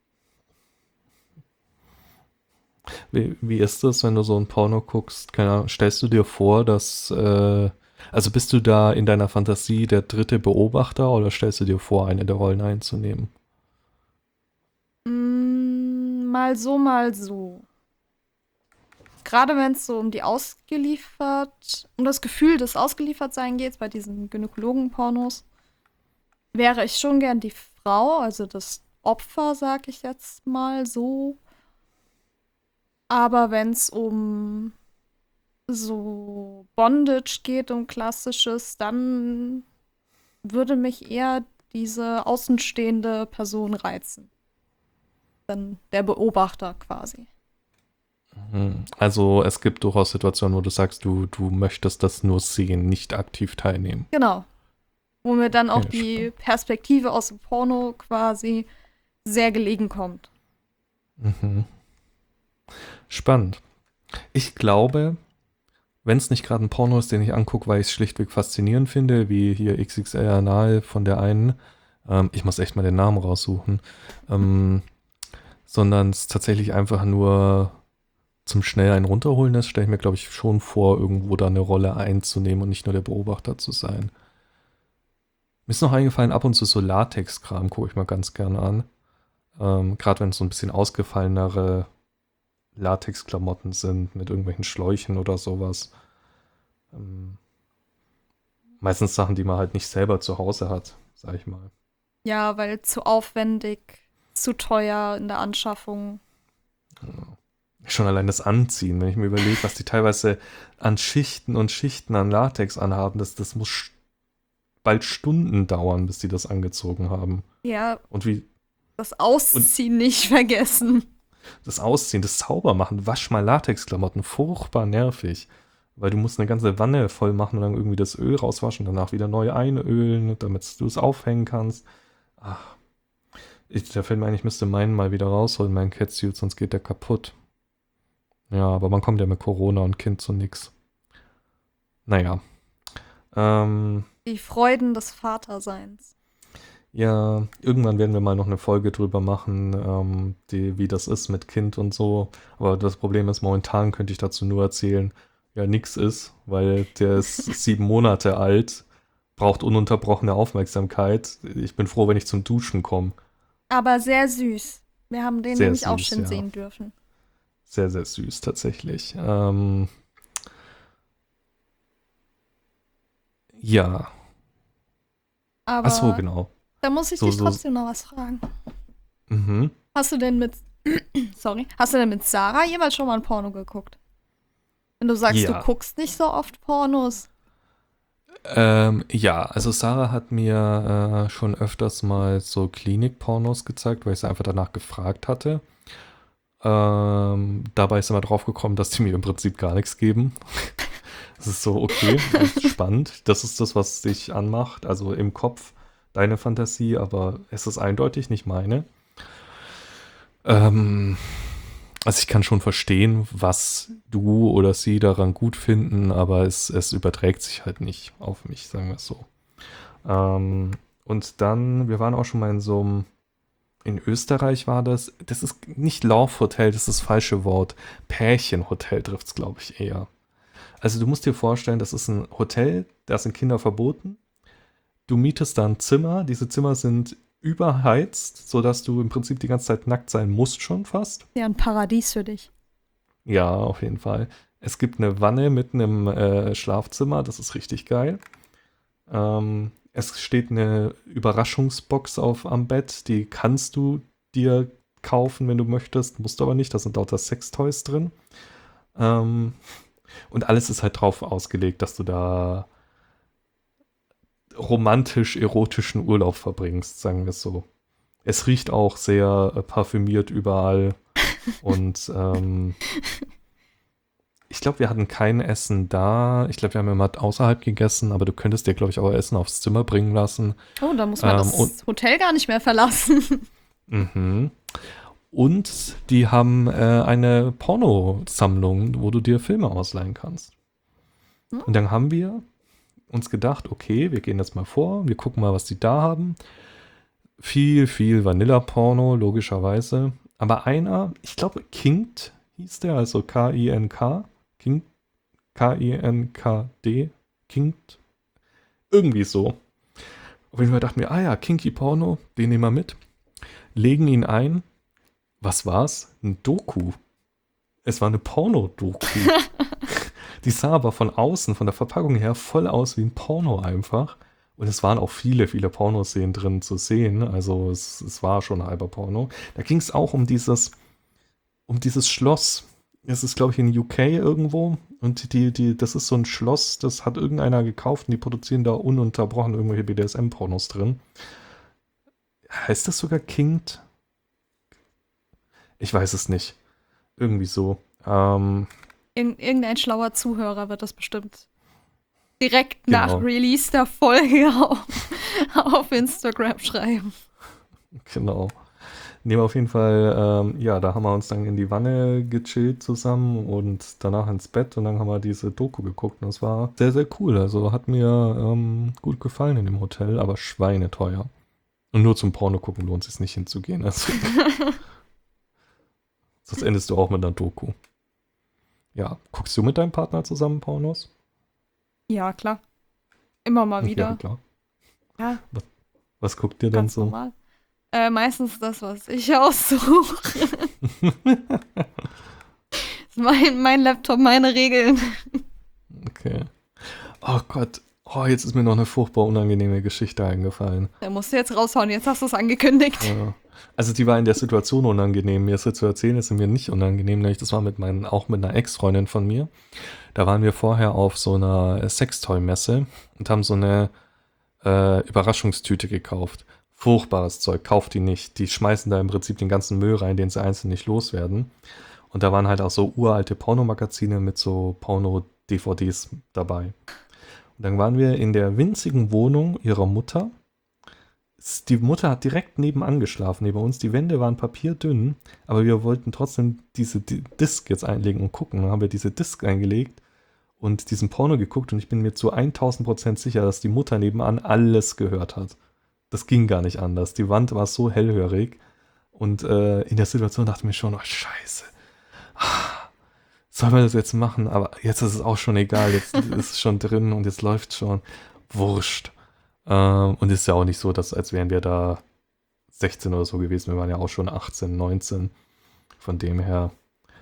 [SPEAKER 2] Wie ist das, wenn du so ein Porno guckst? Keine Ahnung, stellst du dir vor, dass, also bist du da in deiner Fantasie der dritte Beobachter oder stellst du dir vor, eine der Rollen einzunehmen?
[SPEAKER 1] Mal so, mal so. gerade wenn es so um um das Gefühl des Ausgeliefertsein geht, bei diesen Gynäkologen-Pornos, wäre ich schon gern die Frau, also das Opfer, sag ich jetzt mal so. Aber wenn es um so Bondage geht, um Klassisches, dann würde mich eher diese außenstehende Person reizen. Dann der Beobachter quasi.
[SPEAKER 2] Also es gibt durchaus Situationen, wo du sagst, du möchtest das nur sehen, nicht aktiv teilnehmen.
[SPEAKER 1] Genau. Wo mir dann auch
[SPEAKER 2] Okay,
[SPEAKER 1] die
[SPEAKER 2] spannend.
[SPEAKER 1] Perspektive aus dem Porno quasi sehr gelegen kommt.
[SPEAKER 2] Mhm. Spannend. Ich glaube, wenn es nicht gerade ein Porno ist, den ich angucke, weil ich es schlichtweg faszinierend finde, wie hier XXL Anal von der einen, ich muss echt mal den Namen raussuchen, sondern es tatsächlich einfach nur zum schnell einen runterholen ist, stelle ich mir, glaube ich, schon vor, irgendwo da eine Rolle einzunehmen und nicht nur der Beobachter zu sein. Mir ist noch eingefallen, ab und zu so Latex-Kram gucke ich mal ganz gerne an. Gerade wenn es so ein bisschen ausgefallenere Latex-Klamotten sind, mit irgendwelchen Schläuchen oder sowas. Meistens Sachen, die man halt nicht selber zu Hause hat, sag ich mal.
[SPEAKER 1] Ja, weil zu aufwendig, zu teuer in der Anschaffung.
[SPEAKER 2] Schon allein das Anziehen, wenn ich mir überlege, was die teilweise an Schichten und Schichten an Latex anhaben, das muss bald Stunden dauern, bis die das angezogen haben.
[SPEAKER 1] Ja,
[SPEAKER 2] Und wie
[SPEAKER 1] das Ausziehen nicht vergessen.
[SPEAKER 2] das Ausziehen, das Saubermachen, wasch mal Latexklamotten, furchtbar nervig. Weil du musst eine ganze Wanne voll machen und dann irgendwie das Öl rauswaschen, danach wieder neu einölen, damit du es aufhängen kannst. Ach, da fällt mir ein, ich müsste meinen mal wieder rausholen, meinen Catsuit, sonst geht der kaputt. Ja, aber man kommt ja mit Corona und Kind zu nix. Naja.
[SPEAKER 1] Die Freuden des Vaterseins.
[SPEAKER 2] Ja, irgendwann werden wir mal noch eine Folge drüber machen, wie das ist mit Kind und so. Aber das Problem ist, momentan könnte ich dazu nur erzählen, ja, nix ist, weil der ist 7 Monate alt, braucht ununterbrochene Aufmerksamkeit. Ich bin froh, wenn ich zum Duschen komme.
[SPEAKER 1] Aber sehr süß. Wir haben den
[SPEAKER 2] Sehr
[SPEAKER 1] nämlich auch
[SPEAKER 2] süß,
[SPEAKER 1] schon
[SPEAKER 2] ja.
[SPEAKER 1] sehen dürfen.
[SPEAKER 2] Sehr, sehr süß tatsächlich. Ja. Ach so,
[SPEAKER 1] Aber
[SPEAKER 2] genau.
[SPEAKER 1] da muss ich
[SPEAKER 2] So,
[SPEAKER 1] dich
[SPEAKER 2] so.
[SPEAKER 1] trotzdem noch was fragen.
[SPEAKER 2] Mhm.
[SPEAKER 1] Hast du denn mit Sarah jemals schon mal ein Porno geguckt? Wenn du sagst, du
[SPEAKER 2] Ja.
[SPEAKER 1] guckst nicht so oft Pornos.
[SPEAKER 2] Ja, also Sarah hat mir schon öfters mal so Klinik-Pornos gezeigt, weil ich sie einfach danach gefragt hatte. Dabei ist immer drauf gekommen, dass die mir im Prinzip gar nichts geben. Das ist so, okay, das ist spannend. Das ist das, was dich anmacht. Also im Kopf deine Fantasie, aber es ist eindeutig nicht meine. Also ich kann schon verstehen, was du oder sie daran gut finden, aber es überträgt sich halt nicht auf mich, sagen wir es so. Und dann, wir waren auch schon mal in Österreich war das ist nicht Love Hotel, das ist das falsche Wort. Pärchenhotel trifft es, glaube ich, eher. Also du musst dir vorstellen, das ist ein Hotel, da sind Kinder verboten. Du mietest da ein Zimmer, diese Zimmer sind überheizt, sodass du im Prinzip die ganze Zeit nackt sein musst schon fast.
[SPEAKER 1] Ja, ein Paradies für dich.
[SPEAKER 2] Ja, auf jeden Fall. Es gibt eine Wanne mitten im Schlafzimmer, das ist richtig geil. Es steht eine Überraschungsbox am Bett, die kannst du dir kaufen, wenn du möchtest, musst du aber nicht, da sind lauter Sextoys drin. Und alles ist halt drauf ausgelegt, dass du da romantisch-erotischen Urlaub verbringst, sagen wir es so. Es riecht auch sehr parfümiert überall und ich glaube, wir hatten kein Essen da. Ich glaube, wir haben immer außerhalb gegessen, aber du könntest dir, glaube ich, auch Essen aufs Zimmer bringen lassen.
[SPEAKER 1] Oh, da muss man das Hotel gar nicht mehr verlassen.
[SPEAKER 2] Mhm. Und die haben eine Pornosammlung, wo du dir Filme ausleihen kannst. Und dann haben wir uns gedacht, okay, wir gehen jetzt mal vor, wir gucken mal, was die da haben. Viel Vanilla-Porno, logischerweise. Aber einer, ich glaube, Kinked hieß der, also K-I-N-K. K-I-N-K-D. Kinked. Irgendwie so. Auf jeden Fall dachten wir, ja, Kinky Porno, den nehmen wir mit. Legen ihn ein. Was war's? Ein Doku. Es war eine Porno-Doku. Die sah aber von außen, von der Verpackung her, voll aus wie ein Porno einfach. Und es waren auch viele, viele Pornoszenen drin zu sehen. Also es war schon ein halber Porno. Da ging es auch um dieses Schloss. Es ist, glaube ich, in UK irgendwo. Und das ist so ein Schloss, das hat irgendeiner gekauft und die produzieren da ununterbrochen irgendwelche BDSM-Pornos drin. Heißt das sogar Kinged? Ich weiß es nicht. Irgendwie so.
[SPEAKER 1] Irgendein schlauer Zuhörer wird das bestimmt direkt nach
[SPEAKER 2] Genau.
[SPEAKER 1] Release der Folge auf Instagram schreiben.
[SPEAKER 2] Genau. Nehmen wir auf jeden Fall, ja, da haben wir uns dann in die Wanne gechillt zusammen und danach ins Bett und dann haben wir diese Doku geguckt und das war sehr, sehr cool. Also hat mir gut gefallen in dem Hotel, aber schweineteuer. Und nur zum Porno gucken lohnt es sich nicht hinzugehen. Also, sonst endest du auch mit einer Doku. Ja, guckst du mit deinem Partner zusammen Pornos?
[SPEAKER 1] Ja, klar. Immer mal
[SPEAKER 2] Ja,
[SPEAKER 1] wieder.
[SPEAKER 2] klar.
[SPEAKER 1] Ja,
[SPEAKER 2] Was guckt ihr dann
[SPEAKER 1] ganz
[SPEAKER 2] so?
[SPEAKER 1] normal. Meistens das, was ich aussuche. Mein Laptop, meine Regeln.
[SPEAKER 2] Okay. Oh Gott. Oh, jetzt ist mir noch eine furchtbar unangenehme Geschichte eingefallen.
[SPEAKER 1] Da musst du jetzt raushauen, jetzt hast du es angekündigt.
[SPEAKER 2] Ja. Also die war in der Situation unangenehm. Mir ist jetzt zu erzählen, ist mir nicht unangenehm, nämlich das war auch mit einer Ex-Freundin von mir. Da waren wir vorher auf so einer Sextoy-Messe und haben so eine Überraschungstüte gekauft. Furchtbares Zeug, kauft die nicht. Die schmeißen da im Prinzip den ganzen Müll rein, den sie einzeln nicht loswerden. Und da waren halt auch so uralte Pornomagazine mit so Porno-DVDs dabei. Und dann waren wir in der winzigen Wohnung ihrer Mutter. Die Mutter hat direkt nebenan geschlafen, neben uns. Die Wände waren papierdünn, aber wir wollten trotzdem diese Disc jetzt einlegen und gucken. Dann haben wir diese Disc eingelegt und diesen Porno geguckt und ich bin mir zu 1000% sicher, dass die Mutter nebenan alles gehört hat. Das ging gar nicht anders. Die Wand war so hellhörig und in der Situation dachte ich mir schon, oh Scheiße. Soll man das jetzt machen? Aber jetzt ist es auch schon egal. Jetzt ist es schon drin und jetzt läuft schon. Wurscht. Und ist ja auch nicht so, dass als wären wir da 16 oder so gewesen. Wir waren ja auch schon 18, 19. Von dem her.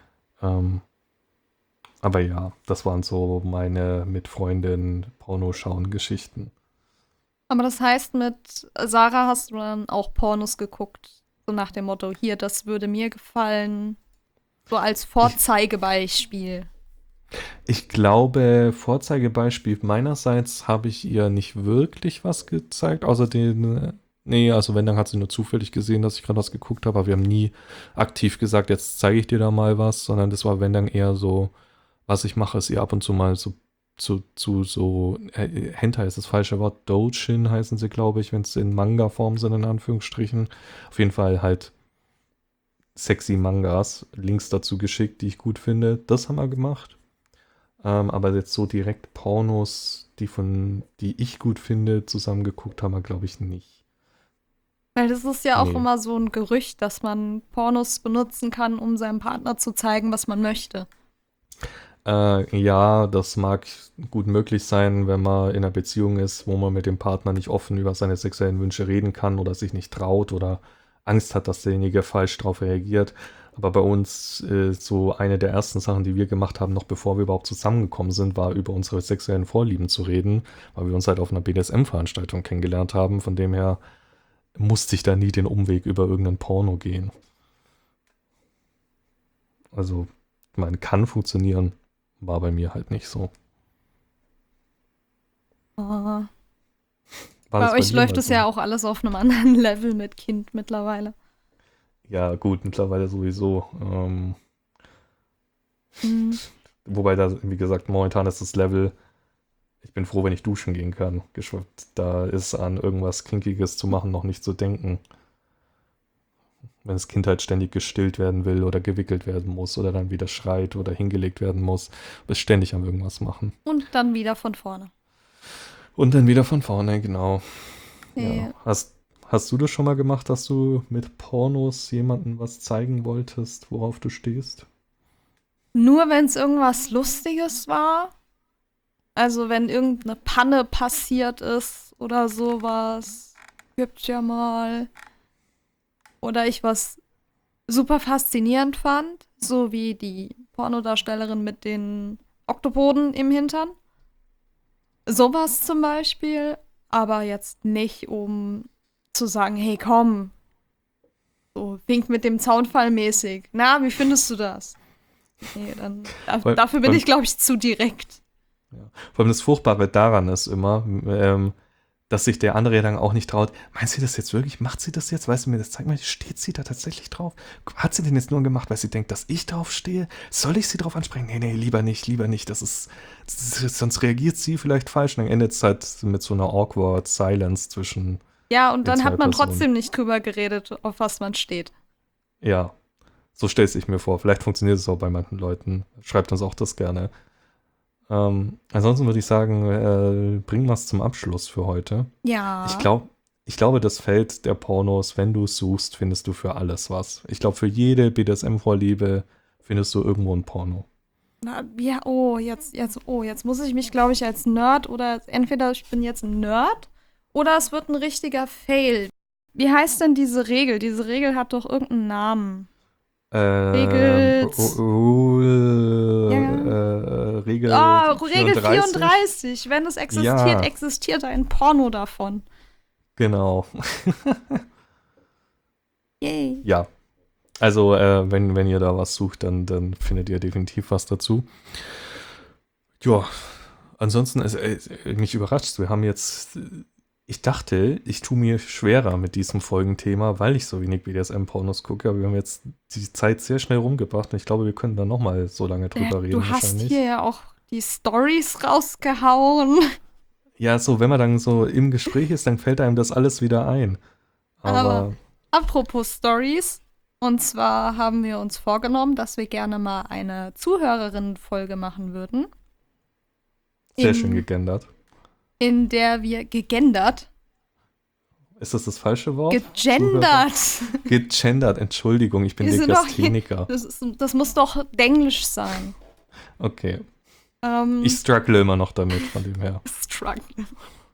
[SPEAKER 2] Aber ja, das waren so meine mit Freundin Pornoschauen-Geschichten.
[SPEAKER 1] Aber das heißt, mit Sarah hast du dann auch Pornos geguckt. So nach dem Motto, hier, das würde mir gefallen. So als Vorzeigebeispiel.
[SPEAKER 2] Ich glaube, Vorzeigebeispiel meinerseits habe ich ihr nicht wirklich was gezeigt, außer nee, also wenn, dann hat sie nur zufällig gesehen, dass ich gerade was geguckt habe, aber wir haben nie aktiv gesagt, jetzt zeige ich dir da mal was, sondern das war, wenn dann eher so, was ich mache, ist ihr ab und zu mal so Hentai ist das falsche Wort, Doujin heißen sie, glaube ich, wenn es in Manga-Form sind, in Anführungsstrichen. Auf jeden Fall halt sexy Mangas, Links dazu geschickt, die ich gut finde. Das haben wir gemacht. Aber jetzt so direkt Pornos, die ich gut finde, zusammengeguckt haben wir, glaube ich, nicht.
[SPEAKER 1] Weil das ist ja auch
[SPEAKER 2] Nee.
[SPEAKER 1] immer so ein Gerücht, dass man Pornos benutzen kann, um seinem Partner zu zeigen, was man möchte.
[SPEAKER 2] Ja, das mag gut möglich sein, wenn man in einer Beziehung ist, wo man mit dem Partner nicht offen über seine sexuellen Wünsche reden kann oder sich nicht traut oder Angst hat, dass derjenige falsch darauf reagiert. Aber bei uns, so eine der ersten Sachen, die wir gemacht haben, noch bevor wir überhaupt zusammengekommen sind, war über unsere sexuellen Vorlieben zu reden, weil wir uns halt auf einer BDSM-Veranstaltung kennengelernt haben. Von dem her musste ich da nie den Umweg über irgendein Porno gehen. Also, ich meine, kann funktionieren, war bei mir halt nicht so.
[SPEAKER 1] Oh.
[SPEAKER 2] War das
[SPEAKER 1] Bei euch
[SPEAKER 2] dir
[SPEAKER 1] läuft
[SPEAKER 2] mal
[SPEAKER 1] es
[SPEAKER 2] so?
[SPEAKER 1] ja auch alles auf einem anderen Level mit Kind mittlerweile.
[SPEAKER 2] Ja, gut, mittlerweile sowieso.
[SPEAKER 1] Hm.
[SPEAKER 2] Wobei da, wie gesagt, momentan ist das Level, ich bin froh, wenn ich duschen gehen kann. Da ist an irgendwas Kinkiges zu machen noch nicht zu denken. Wenn das Kind halt ständig gestillt werden will oder gewickelt werden muss oder dann wieder schreit oder hingelegt werden muss, ist ständig am irgendwas machen.
[SPEAKER 1] Und dann wieder von vorne.
[SPEAKER 2] Und dann wieder von vorne, genau. Ja.
[SPEAKER 1] Ja.
[SPEAKER 2] Hast du das schon mal gemacht, dass du mit Pornos jemandem was zeigen wolltest, worauf du stehst?
[SPEAKER 1] Nur wenn es irgendwas Lustiges war. Also wenn irgendeine Panne passiert ist oder sowas. Gibt's ja mal. Oder ich was super faszinierend fand. So wie die Pornodarstellerin mit den Oktopoden im Hintern. Sowas zum Beispiel. Aber jetzt nicht, um zu sagen, hey, komm, so wink mit dem Zaunfall mäßig. Na, wie findest du das? Nee, dann dafür bin ich, glaube ich, zu direkt.
[SPEAKER 2] Ja. Vor allem das Furchtbare daran ist immer, dass sich der andere ja dann auch nicht traut. Meint sie das jetzt wirklich? Macht sie das jetzt? Weißt du mir das? Zeig mal, steht sie da tatsächlich drauf? Hat sie den jetzt nur gemacht, weil sie denkt, dass ich drauf stehe? Soll ich sie drauf ansprechen? Nee, lieber nicht. Sonst reagiert sie vielleicht falsch. Und dann endet es halt mit so einer awkward Silence zwischen.
[SPEAKER 1] Ja, und dann
[SPEAKER 2] den
[SPEAKER 1] hat
[SPEAKER 2] zwei
[SPEAKER 1] man
[SPEAKER 2] Personen.
[SPEAKER 1] trotzdem nicht drüber geredet, auf was man steht.
[SPEAKER 2] Ja, so stellt sich mir vor. Vielleicht funktioniert es auch bei manchen Leuten. Schreibt uns auch das gerne. Ansonsten würde ich sagen, bringen wir es zum Abschluss für heute.
[SPEAKER 1] Ja.
[SPEAKER 2] Ich glaube, das Feld der Pornos, wenn du es suchst, findest du für alles was. Ich glaube, für jede BDSM-Vorliebe findest du irgendwo ein Porno.
[SPEAKER 1] Na, ja, jetzt muss ich mich, glaube ich, als Nerd oder entweder ich bin jetzt ein Nerd oder es wird ein richtiger Fail. Wie heißt denn diese Regel? Diese Regel hat doch irgendeinen Namen. Regel Regel 34. Wenn es existiert,
[SPEAKER 2] Ja.
[SPEAKER 1] existiert ein Porno davon.
[SPEAKER 2] Genau.
[SPEAKER 1] Yay.
[SPEAKER 2] Ja. Also, wenn ihr da was sucht, dann findet ihr definitiv was dazu. Ja. Ansonsten, mich überrascht, wir haben jetzt. Ich dachte, ich tue mir schwerer mit diesem Folgenthema, weil ich so wenig BDSM-Pornos gucke, aber wir haben jetzt die Zeit sehr schnell rumgebracht und ich glaube, wir können da nochmal so lange drüber reden.
[SPEAKER 1] Du hast hier ja auch die Storys rausgehauen.
[SPEAKER 2] Ja, so, wenn man dann so im Gespräch ist, dann fällt einem das alles wieder ein. Aber
[SPEAKER 1] apropos Stories, und zwar haben wir uns vorgenommen, dass wir gerne mal eine Zuhörerinnen-Folge machen würden.
[SPEAKER 2] Sehr schön gegendert.
[SPEAKER 1] In der wir gegendert.
[SPEAKER 2] Ist das falsche Wort?
[SPEAKER 1] Gegendert.
[SPEAKER 2] Gegendert, Entschuldigung, ich bin Legastheniker.
[SPEAKER 1] Das muss doch Englisch sein.
[SPEAKER 2] Okay. Ich struggle immer noch damit, von dem her.
[SPEAKER 1] Struggle.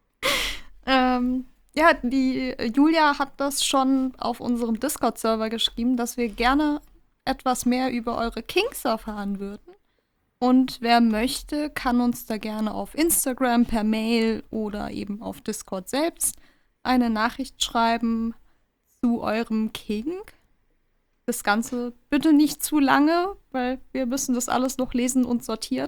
[SPEAKER 1] Ja, die Julia hat das schon auf unserem Discord-Server geschrieben, dass wir gerne etwas mehr über eure Kinks erfahren würden. Und wer möchte, kann uns da gerne auf Instagram, per Mail oder eben auf Discord selbst eine Nachricht schreiben zu eurem Kink. Das Ganze bitte nicht zu lange, weil wir müssen das alles noch lesen und sortieren.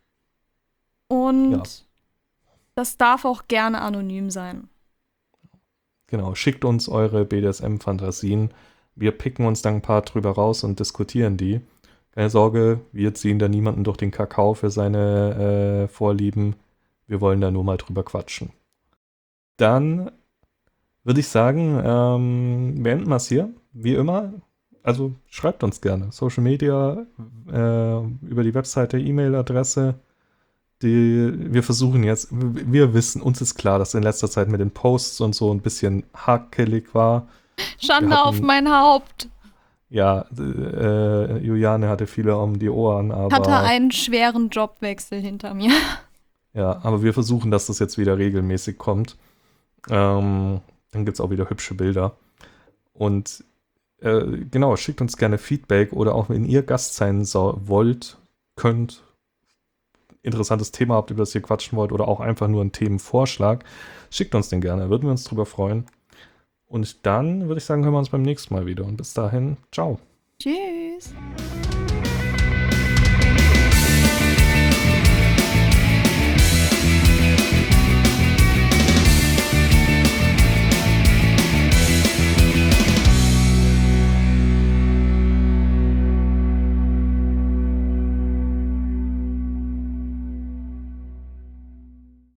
[SPEAKER 1] Und das darf auch gerne anonym sein.
[SPEAKER 2] Genau, schickt uns eure BDSM-Fantasien. Wir picken uns dann ein paar drüber raus und diskutieren die. Keine Sorge, wir ziehen da niemanden durch den Kakao für seine Vorlieben. Wir wollen da nur mal drüber quatschen. Dann würde ich sagen, beenden wir es hier. Wie immer, also schreibt uns gerne. Social Media, über die Webseite, E-Mail-Adresse. Wir versuchen jetzt, wir wissen, uns ist klar, dass in letzter Zeit mit den Posts und so ein bisschen hakelig war.
[SPEAKER 1] Schande auf mein Haupt.
[SPEAKER 2] Ja, Juliane hatte viele um die Ohren, aber.
[SPEAKER 1] Hatte einen schweren Jobwechsel hinter mir.
[SPEAKER 2] Ja, aber wir versuchen, dass das jetzt wieder regelmäßig kommt. Dann gibt es auch wieder hübsche Bilder. Und genau, schickt uns gerne Feedback oder auch wenn ihr Gast sein wollt, könnt, interessantes Thema habt, über das ihr quatschen wollt oder auch einfach nur einen Themenvorschlag, schickt uns den gerne, würden wir uns drüber freuen. Und dann würde ich sagen, hören wir uns beim nächsten Mal wieder. Und bis dahin, ciao.
[SPEAKER 1] Tschüss.